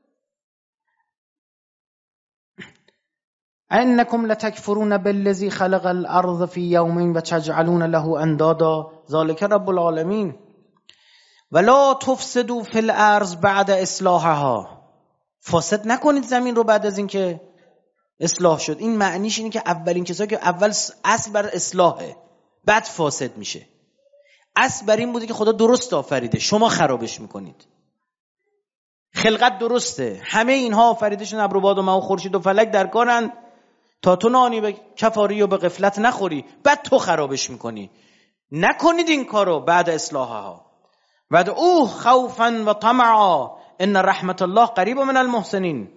انکم لتکفرون بالذی خلق الارض فی یومین و تجعلون له اندادا ذلک رب العالمین ولا تفسدوا فی الارض بعد اصلاحها. فاسد نکنید زمین رو بعد از اینکه اصلاح شد. این معنیش اینه که اولین کسایی که اول اصل بر اصلاحه بعد فاسد میشه. اصل بر این بوده که خدا درست آفریده، شما خرابش میکنید. خلقت درسته، همه اینها آفریدهشون ابر و باد و مه و خورشید و فلک در کارن تا تو نانی به کفاری و به غفلت نخوری، بعد تو خرابش میکنی. نکنید این کارو بعد اصلاحها. بعد اوه خوفا و طمعا ان رحمت الله قریب من المحسنین.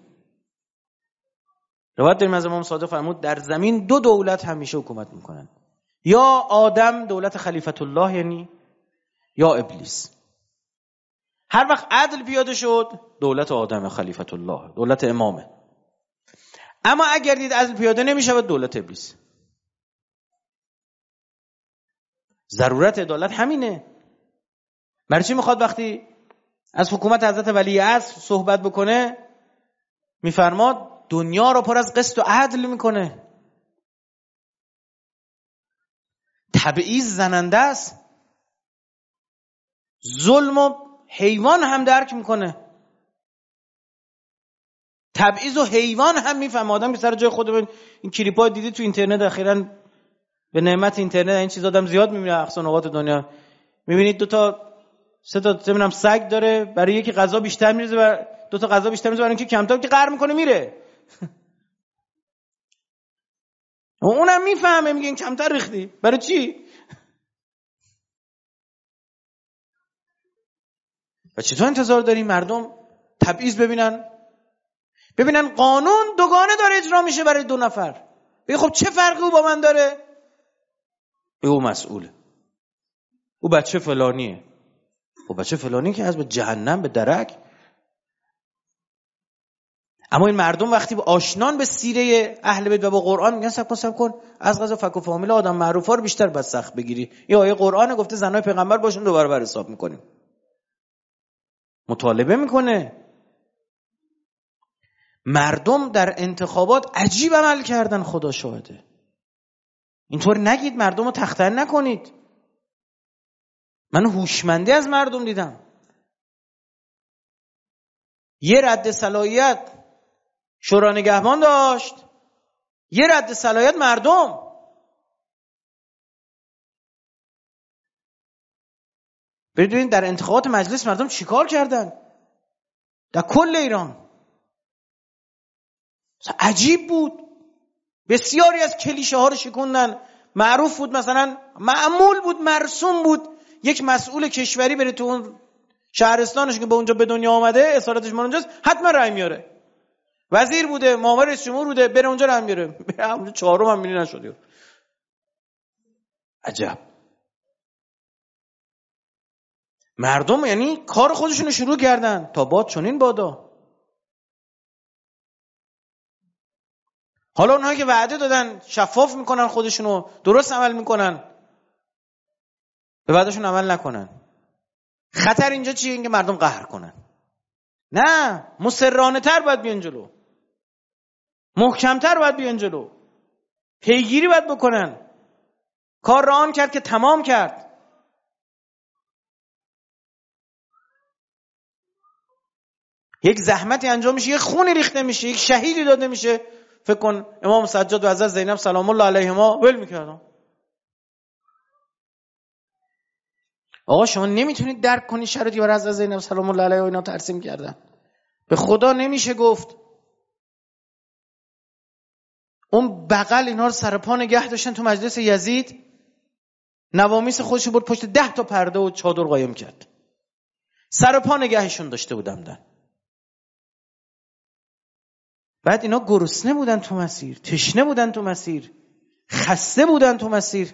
روایت داریم از امام صادق فرمود در زمین 2 دولت همیشه حکومت میکنن، یا آدم دولت خلیفت الله یعنی، یا ابلیس. هر وقت عدل پیاده شد دولت آدم خلیفت الله، دولت امامه. اما اگر دید عدل پیاده نمیشه دولت ابلیس. ضرورت عدالت همینه. برای چی میخواد وقتی از حکومت حضرت ولی عصر صحبت بکنه میفرماد دنیا رو پر از قسط و عدل میکنه. تبعیض زننده است، ظلم و حیوان هم درک میکنه. تبعیض و حیوان هم میفهمه. آدم که سر جای خودمون این کلیپا دیدی تو اینترنت اخیراً، به نعمت اینترنت این چیز آدم زیاد میبینه اقصا نقاط دنیا. میبینید 2 تا 3 تا نمیدونم سگ داره، برای یکی غذا بیشتر میریزه و 2 تا غذا بیشتر میریزه، برای اینکه کمتر که قهر میکنه میره. اونم میفهمه، میگه این کمتر ریختی برای چی؟ و چطور انتظار داری مردم تبعیض ببینن قانون دوگانه داره اجرا میشه برای 2 نفر؟ بگه خب چه فرقی او با من داره؟ بگه او مسئوله، او بچه فلانیه. خب بچه فلانی که از به جهنم به درک. اما این مردم وقتی آشنان به سیره اهل بیت و با قرآن میگن صبر کن از قضا فک و فامیل آدم معروفا رو بیشتر بس سخت بگیری. این آیه قرآن گفته زنای پیغمبر باشون 2 برابر حساب میکنیم. مطالبه میکنه. مردم در انتخابات عجیب عمل کردن، خدا شاهده. اینطور نگید، مردم رو تختن نکنید. من هوشمندی از مردم دیدم. یه رد صلاحیت شورای نگهبان داشت، یه رد صلاحیت مردم. برید ببینید در انتخابات مجلس مردم چیکار کردن در کل ایران. عجیب بود. بسیاری از کلیشه ها رو شکوندن. معروف بود، مثلا معمول بود، مرسوم بود یک مسئول کشوری بره تو اون شهرستانش که به اونجا به دنیا آمده، اصالتش من اونجاست، حتما رأی میاره. وزیر بوده، معاون رئیس جمهور بوده، بره اونجا رأی میاره. بره اونجا 4م هم میلی نشد. عجب. مردم یعنی کار خودشونو شروع کردن تا باد چنین بادا. حالا اونهایی که وعده دادن شفاف میکنن، خودشونو درست عمل میکنن، به وعدهشون عمل نکنن. خطر اینجا چیه؟ اینکه مردم قهر کنن. نه، مصرانه تر باید بیان جلو، محکمتر باید بیان جلو، پیگیری باید بکنن. کار را آن کرد که تمام کرد. یک زحمتی انجام میشه، یک خونی ریخته میشه، یک شهیدی داده میشه. فکر کن امام سجاد و حضرت زینب سلام الله علیهما ول میکردن. آقا شما نمیتونید درک کنید شرایطی برای حضرت زینب سلام الله علیها اینا ترسیم کردن. به خدا نمیشه گفت. اون بغل اینا رو سر پا نگه داشتن تو مجلس یزید. نوامیس خودش برد پشت 10 تا پرده و چادر قایم کرد. سر پا نگهشون داشته بودن. بعد اینا گرسنه بودن تو مسیر، تشنه بودن تو مسیر، خسته بودن تو مسیر.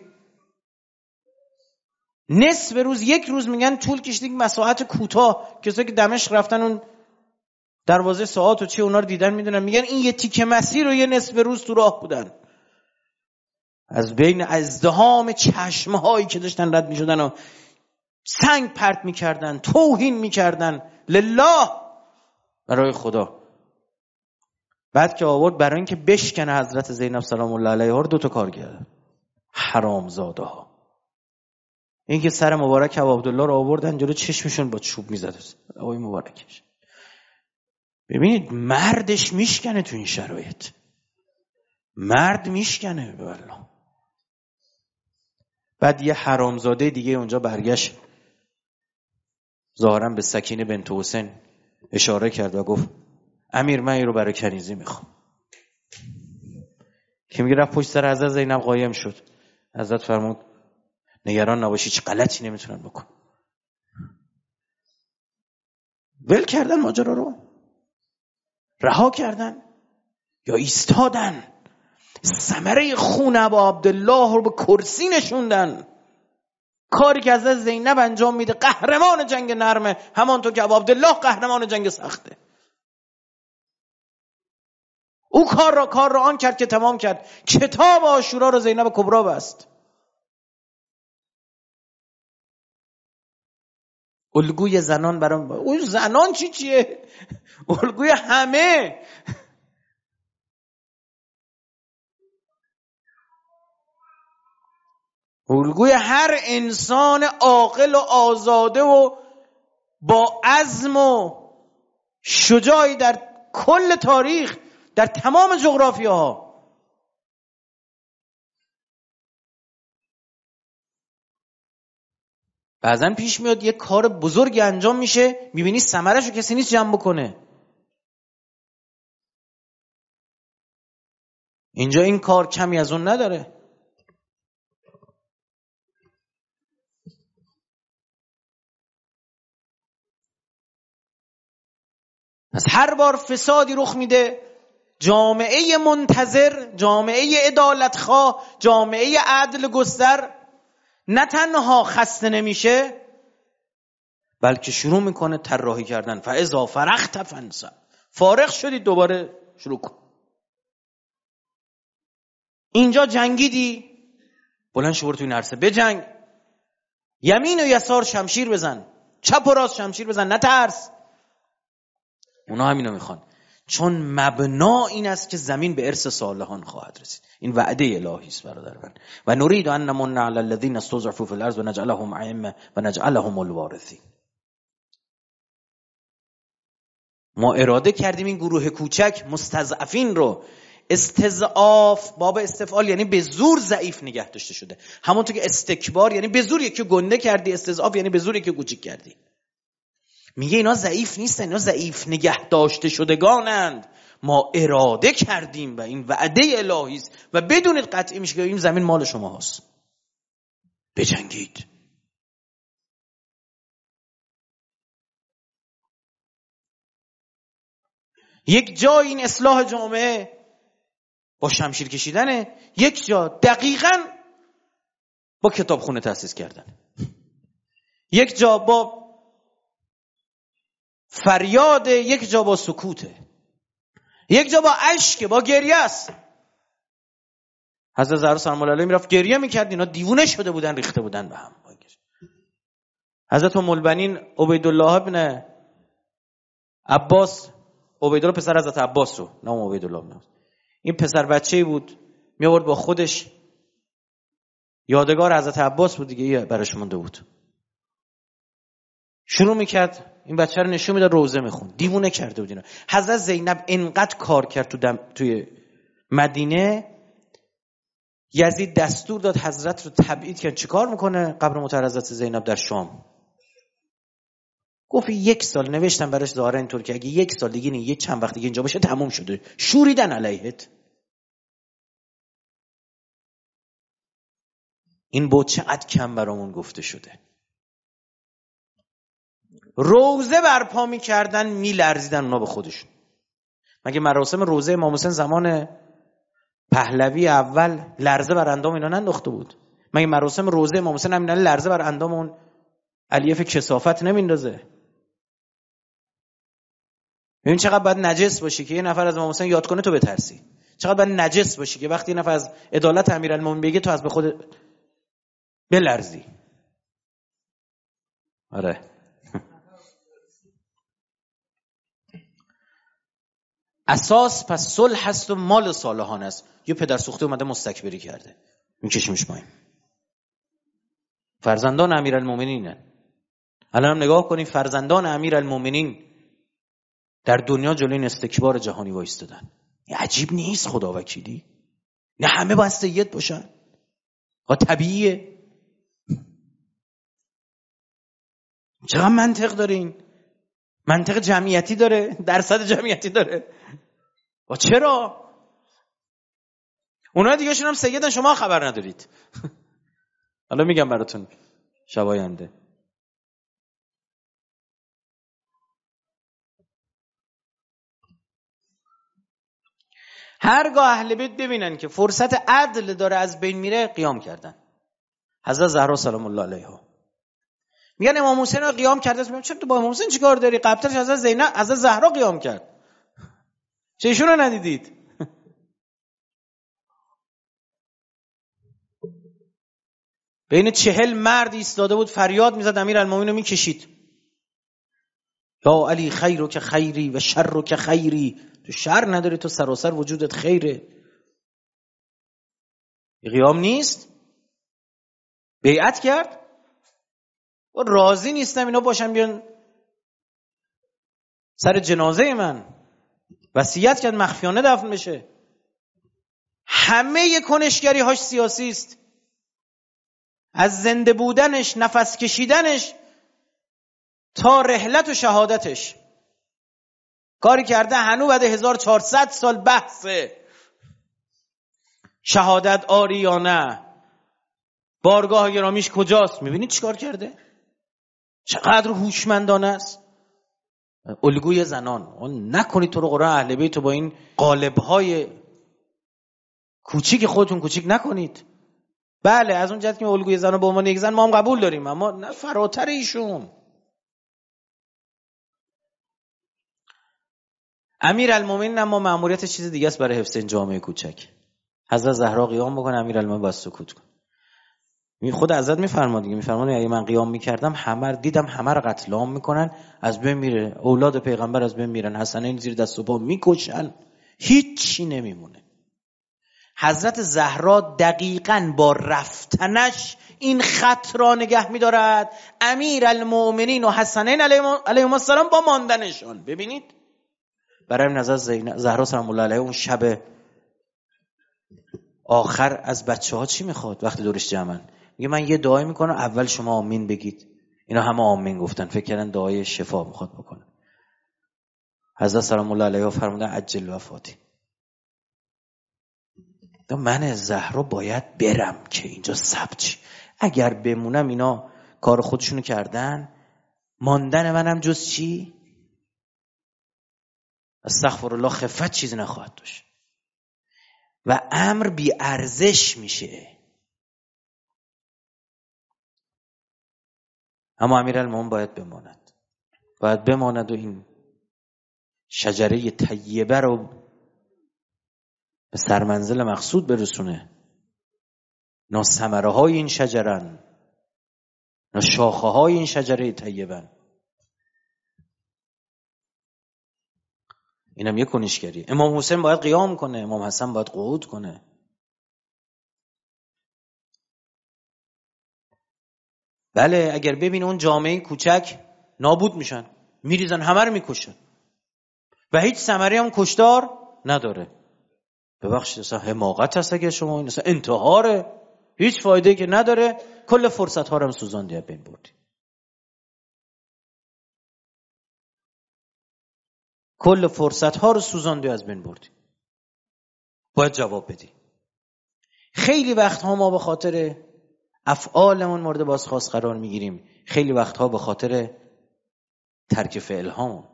نصف روز، 1 روز میگن طول کشید، مساحت کوتاه. کسایی که دمشق رفتن اون دروازه ساعات و چی اونا رو دیدن میدونن، میگن این یه تیکه مسیر رو یه نصف روز تو راه بودن. از بین ازدحام چشمهایی که داشتن رد میشدن و سنگ پرت میکردن، توهین میکردن لله، برای خدا. بعد که آورد برای اینکه بشکنه حضرت زینب سلام الله علیها رو 2 تا کار کرد. حرامزاده ها. این که سر مبارک ابو عبدالله رو آوردن جلو چشمشون با چوب میزد. آقای مبارکش. ببینید مردش میشکنه تو این شرایط. مرد میشکنه والله. بعد یه حرامزاده دیگه اونجا برگشت، ظاهرا به سکینه بنت حسین اشاره کرد و گفت امیر من این رو برای کنیزی میخوام. که میگه رفت پشت سر حضرت زینب قایم شد. حضرت فرمود نگران نباشی، هیچ غلطی نمیتونن بکن. ول کردن ماجرا رو، رها کردن یا ایستادن. ثمره خون ابو عبدالله رو به کرسی نشوندن. کاری که حضرت زینب انجام میده، قهرمان جنگ نرمه، همانطور که ابو عبدالله قهرمان جنگ سخته. او کار را آن کرد که تمام کرد. کتاب عاشورا رو زینب کبرا بست. الگوی زنان برام، اون زنان چیه؟ الگوی همه. الگوی هر انسان عاقل و آزاده و با عزم و شجاعی در کل تاریخ، در تمام جغرافیاها. بعضن پیش میاد یک کار بزرگی انجام میشه، میبینی ثمرشو کسی نیست جمع بکنه. اینجا این کار کمی از اون نداره. پس هر بار فسادی رخ میده، جامعه منتظر، جامعه عدالتخواه، جامعه عدل گستر نه تنها خسته نمیشه، بلکه شروع میکنه طراحی کردن. فاذا فرغت فانصب، فارغ شدید دوباره شروع کن. اینجا جنگیدی، بلند شو برو توی نرسه بجنگ. یمین و یسار شمشیر بزن، چپ و راست شمشیر بزن، نترس. اونا همینو میخوان، چون مبنا این است که زمین به ارث صالحان خواهد رسید. این وعده الهی است برادر من. و نريد ان نمن على الذين استضعفوا في الارض ونجعلهم ائمه ونجعلهم الوارثين. ما اراده کردیم این گروه کوچک مستضعفین رو، استضعاف باب استفعال یعنی به زور ضعیف نگه داشته شده، همونطور که استکبار یعنی به زور یکی گنده کردی، استضعاف یعنی به زور یکی کوچیک کردی. میگه اینا ضعیف نیستن، اینا ضعیف نگه داشته شدگانند. ما اراده کردیم و این وعده الهی است و بدونید قطعی میشه که این زمین مال شما هست، بجنگید. یک جا این اصلاح جامعه با شمشیر کشیدنه، یک جا دقیقاً با کتابخونه تأسیس کردن، یک جا با فریاد، یک جا با سکوته، یک جا با اشک، با گریه است. حضرت زهرا سلام الله علیها میرفت گریه میکرد، اینا دیوونه شده بودن، ریخته بودن به هم. حضرت ام البنین عبیدالله ابن عباس، عبیدالله پسر حضرت عباس رو، نام عبیدالله ابن عباس، این پسر بچه‌ای بود می آورد با خودش، یادگار حضرت عباس بود دیگه، براش مونده بود. شروع میکرد این بچه رو نشون میداد روزه میخوند، دیوونه کرده بود اینا. حضرت زینب انقدر کار کرد توی مدینه، یزید دستور داد حضرت رو تبعید کرد. چیکار میکنه قبر مطهر حضرت زینب در شام؟ گفت 1 سال نوشتم براش ظاهرا اینطور که اگه 1 سال دیگه یه چند وقت دیگه اینجا باشه تموم شده. شوریدن علیهت. این بود چقدر کم برامون گفته شده. روزه برپا میکردن، میلرزیدن اونا به خودشون. مگه مراسم روزه امام حسین زمان پهلوی اول لرزه بر اندام اینا ننداخته بود؟ مگه مراسم روزه امام حسین همین لرزه بر اندام اون الیف کثافت نمیندازه؟ ببین چقدر باید نجس باشی که یه نفر از امام حسین یاد کنه تو بترسی، چقدر باید نجس باشی که وقتی یه نفر از عدالت امیرالمومنین بگه تو از به خود بلرزی. آره. اساس پس صلح هست و مال صالحان است. یه پدر سوخته اومده مستکبری کرده، میکشیمش پایین. فرزندان امیرالمومنینن. الان هم نگاه کنید، فرزندان امیرالمومنین در دنیا جلوی این استکبار جهانی وایستادن. عجیب نیست خدا وکیلی؟ نه همه باید سید باشن؟ طبیعیه. چقدر منطق داره این؟ منطق جمعیتی داره، درصد جمعیتی داره. و چرا؟ اونا دیگه شون هم سیدن، شما خبر ندارید. حالا میگم براتون شب آینده. هرگاه اهل بیت ببینن که فرصت عدل داره از بین میره، قیام کردن. حضرت زهرا سلام الله علیها میگن امام حسین رو قیام کرده. میگم چرا تو با امام حسین چیکار داری؟ قبلش حضرت زینب، حضرت زهرا قیام کرد، چه ایشون رو ندیدید؟ بین 40 مرد ایستاده بود، فریاد میزد، امیرالمومنین رو میکشید. یا علی خیرو که خیری و شرو که خیری، تو شر نداری، تو سراسر وجودت خیره. قیام نیست؟ بیعت کرد و راضی نیستم اینا باشن بیان سر جنازه من. وصیت کرد مخفیانه دفن بشه. همه کنشگری هاش سیاسی است، از زنده بودنش، نفس کشیدنش تا رحلت و شهادتش. کاری کرده هنو بعد 1400 سال بحثه. شهادت آری یا نه، بارگاه گرامیش کجاست؟ میبینید چیکار کرده؟ چقدر هوشمندانه است. الگوی زنان نکنید تو رو قرآن اهل بیت با این قالب‌های کوچیک خودتون کوچیک نکنید. بله از اون جهت که الگوی زنان به عنوان یک زن ما هم قبول داریم، اما نه فراتر ایشون. امیرالمومنین اما مأموریت چیز دیگه است برای حفظ این جامعه کوچک. حضرت زهرا قیام بکنه، امیرالمومنین باید سکوت کنه. خود حضرت میفرماد دیگه، میفرماد اگه من قیام میکردم دیدم همه رو قتل عام میکنن، از بین میره، اولاد پیغمبر از بین میرن، حسنین زیر دست و پا میکشن، هیچی نمیمونه. حضرت زهرا دقیقاً با رفتنش این خط را نگه میدارد، امیرالمومنین و حسنین علیهم السلام با ماندنشان. ببینید برای نظر زهرا سلام الله علیها اون شب آخر از بچه‌ها چی میخواد وقتی دورش جمعن؟ میگه من یه دعایی میکنم، اول شما آمین بگید. اینا همه آمین گفتن، فکر کردن دعای شفا میخواد بکنه. حضرت سلام الله علیها فرمودن عجل وفاتی. من زهرا باید برم که اینجا ثبت شه. اگر بمونم اینا کار خودشونو کردن، ماندن منم جز چی؟ استغفرالله، خفت چیزی نخواهد داشت و امر بی ارزش میشه. اما امیرالمومنین باید بماند و این شجره طیبه رو به سرمنزل مقصود برسونه. نه ثمره های این شجرن، نه شاخه های این شجره طیبن. اینم یک کنشگری. امام حسین باید قیام کنه، امام حسن باید قعود کنه. بله اگر ببین اون جامعه کوچک نابود میشن، میریزن، همه رو میکشن و هیچ ثمری هم کشتار نداره. ببخشید اصلا حماقت هست اگر شما این اصلا انتحاره، هیچ فایده که نداره. کل فرصت ها رو هم سوزاندی، بین بردی. کل فرصت ها رو سوزاندی، از بین بردی. باید جواب بدی. خیلی وقت ها ما به خاطر افعالمون مورد بازخواست قرار میگیریم، خیلی وقت ها به خاطر ترک فعل هامون.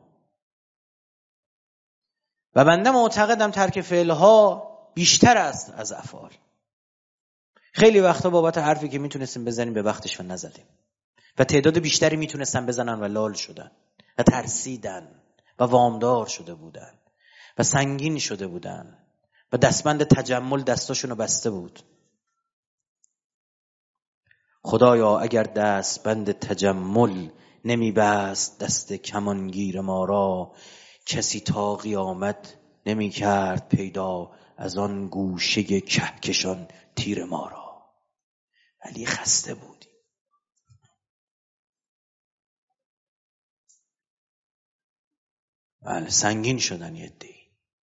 و بنده معتقدم ترک فعل ها بیشتر است از افعال. خیلی وقتا بابت حرفی که میتونستیم بزنیم به وقتش و نزدیم و تعداد بیشتری میتونستن بزنن و لال شدن و ترسیدن و وامدار شده بودن و سنگین شده بودن و دستبند تجمل دستاشونو بسته بود. خدایا اگر دستبند تجمل نمیبست دست کمانگیر ما را، کسی تا قیامت نمی کرد پیدا از آن گوشه کهکشان تیر ما را. ولی خسته بودی. بله سنگین شدن یه عده‌ای.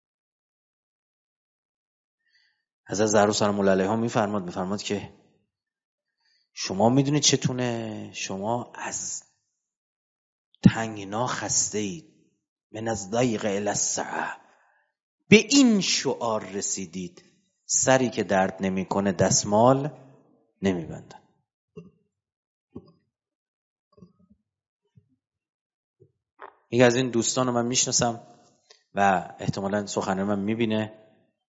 حضرت زهرا سلام الله علیها میفرماد که شما میدونید چتونه، شما از تنگنا خسته اید، من از ضیق الی السعه. به این شعار رسیدید، سری که درد نمیکنه دستمال نمیبندن. یکی از این دوستان رو من میشناسم و احتمالاً سخنرانی من میبینه،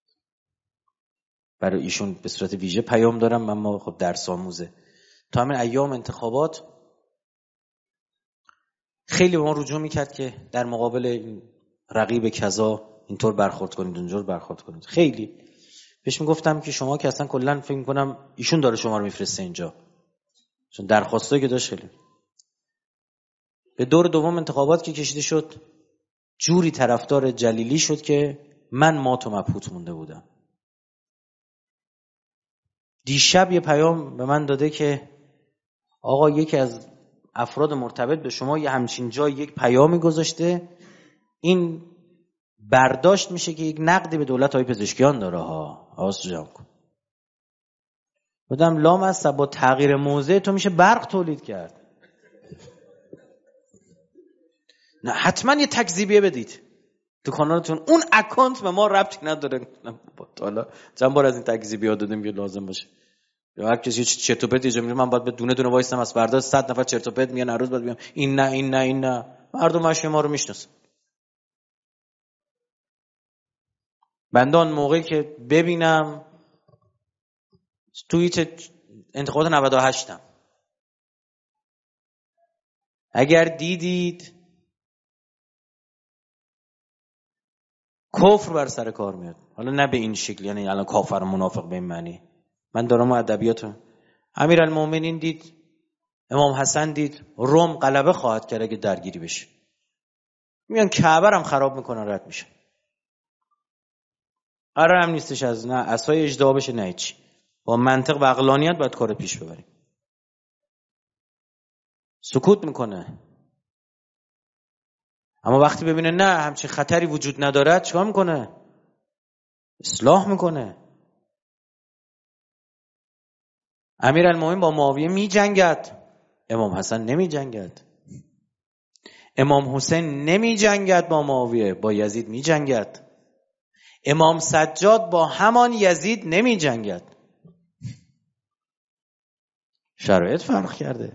برای ایشون به صورت ویژه پیام دارم، اما خب درس آموزه. تا همین ایام انتخابات خیلی به ما رجوع میکرد که در مقابل رقیب کذا اینطور برخورد کنید، اونجور برخورد کنید. خیلی بهش میگفتم که شما که اصلا کلا فکر میکنم ایشون داره شما رو میفرسته اینجا، چون درخواستایی که داشت. خیلی به دور دوم انتخابات که کشیده شد جوری طرفدار جلیلی شد که من مات و مبهوت مونده بودم. دیشب یه پیام به من داده که آقا یکی از افراد مرتبط به شما یه همچین جای یک پیامی گذاشته، این برداشت میشه که یک نقدی به دولت های پزشکیان داره ها، حواست جمع کن. بودم لام است، با تغییر موضع تو میشه برق تولید کرد. نه حتما یه تکذیبیه بدید تو کانالتون، اون اکانت به ما ربطی نداره. حالا چند بار از این تکذیبی‌ها دادیم که لازم باشه، یا هر کسی چرت و پرت یه جمله من باید به دونه دونه وایسم از فردا 100 نفر چرت و پرت میگن هر روز باید بگم این نه این نه این نه. مردم ماشین ما رو میشناسن. بنده اون موقعی که ببینم توییت انتخابات 98م، اگر دیدید کفر بر سر کار میاد. حالا نه به این شکل، یعنی الان کافر و منافق به این معنی. من دارم ادبیات. امیرالمومنین دید، امام حسن دید روم غلبه خواهد کرد اگه درگیری بشه، میان کعبه هم خراب میکنن، رد میشن. قرار هم نیستش از نه عصای اجدها بشه نه هیچ. با منطق و عقلانیت باید کار پیش ببریم. سکوت میکنه. اما وقتی ببینه نه همچین خطری وجود ندارد، چیکار میکنه؟ اصلاح میکنه. امیرالمومنین با معاویه میجنگد، امام حسن نمیجنگد. امام حسین نمیجنگد با معاویه، با یزید میجنگد. امام سجاد با همان یزید نمیجنگد. شرایط فرق کرده.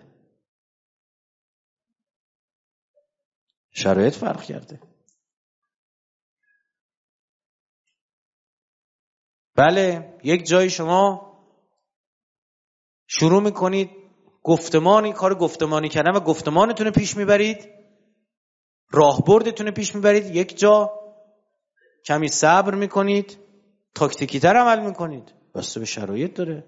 شرایط فرق کرده. بله، یک جایی شما شروع میکنید گفتمانی، کار گفتمانی کردن و گفتمانتون پیش میبرید، راهبردتون پیش میبرید. یک جا کمی صبر میکنید، تاکتیکی تر عمل میکنید، بسته به شرایط داره.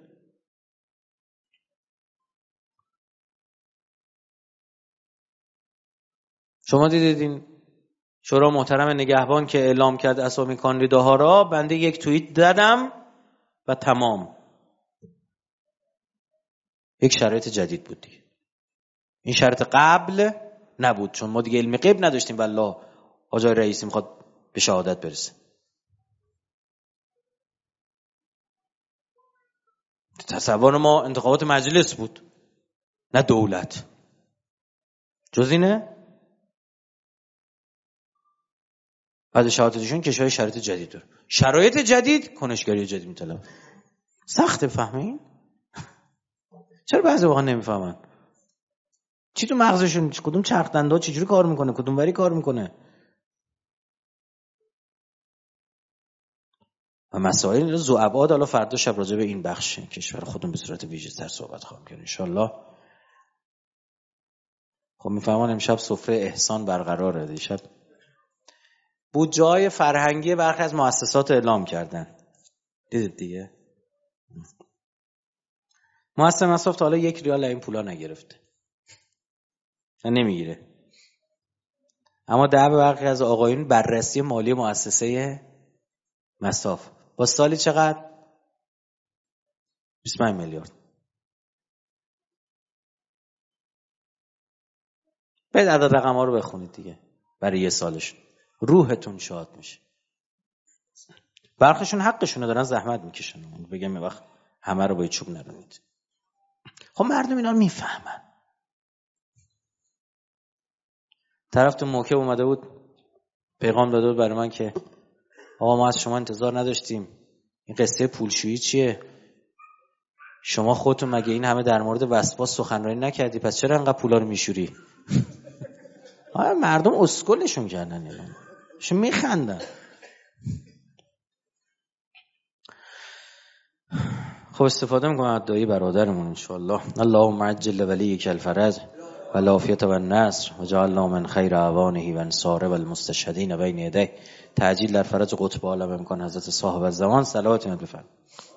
شما دیدید این شورای محترم نگهبان که اعلام کرد اسامی کاندیداها را، بنده یک توییت دادم و تمام. یک شرایط جدید بود دیگه. این شرط قبل نبود، چون ما دیگه علم غیب نداشتیم. والله آقای رئیسی میخواد به شهادت برسه. تصور ما انتخابات مجلس بود، نه دولت. جز اینه بعد شهادتشون کشور شرایط جدید داره. شرایط جدید کنشگری جدید میطلبه. سخته فهمین؟ چرا بعضی واقعا نمیفهمن؟ چی تو مغزشون، کدوم چرخ دنده چجوری کار میکنه، کدوم وری کار میکنه؟ و مسائل ذوابعاد. حالا فردا شب راجع به این بخش کشور خودمون به صورت ویژه تر صحبت خواهم کرد ان شاء الله. خب میفهمن امشب سفره احسان برقراره. دیشب بودجه‌های فرهنگی برخی از مؤسسات اعلام کردن. دیدید دیگه؟ مؤسسه مصرف تا حالا 1 ریال این پولا نگرفته. نمیگیره. اما دعوی برخی از آقایون بررسی مالی مؤسسه مصرف با سالی چقدر؟ 25 میلیارد. بعد عدد رقم‌ها رو بخونید دیگه برای یه سالش. روحتون شاد میشه. برخیشون حقشونه، دارن زحمت میکشن. بگم یه وقت همه رو با چوب نرونید. خب مردم اینا رو میفهمن. طرف تو موقع اومده بود پیغام داده بود برای من که آقا ما از شما انتظار نداشتیم. این قصه پولشویی چیه؟ شما خودتون مگه این همه در مورد وسواس سخنرانی نکردی؟ پس چرا انقدر پولا رو میشوری؟ مردم اسکلشون کردن اینا. شون میخندن. خب استفاده میکنم از دعای برادرمون ان شاء الله. اللهم عجل ولیک الفرج و العافیه و النصر و جعلنا من خیر اعوانه و انصاره و المستشهدین بین یدیه. تعجیل در فرج قطب عالم امکان حضرت صاحب الزمان. صلوات بفرمایید.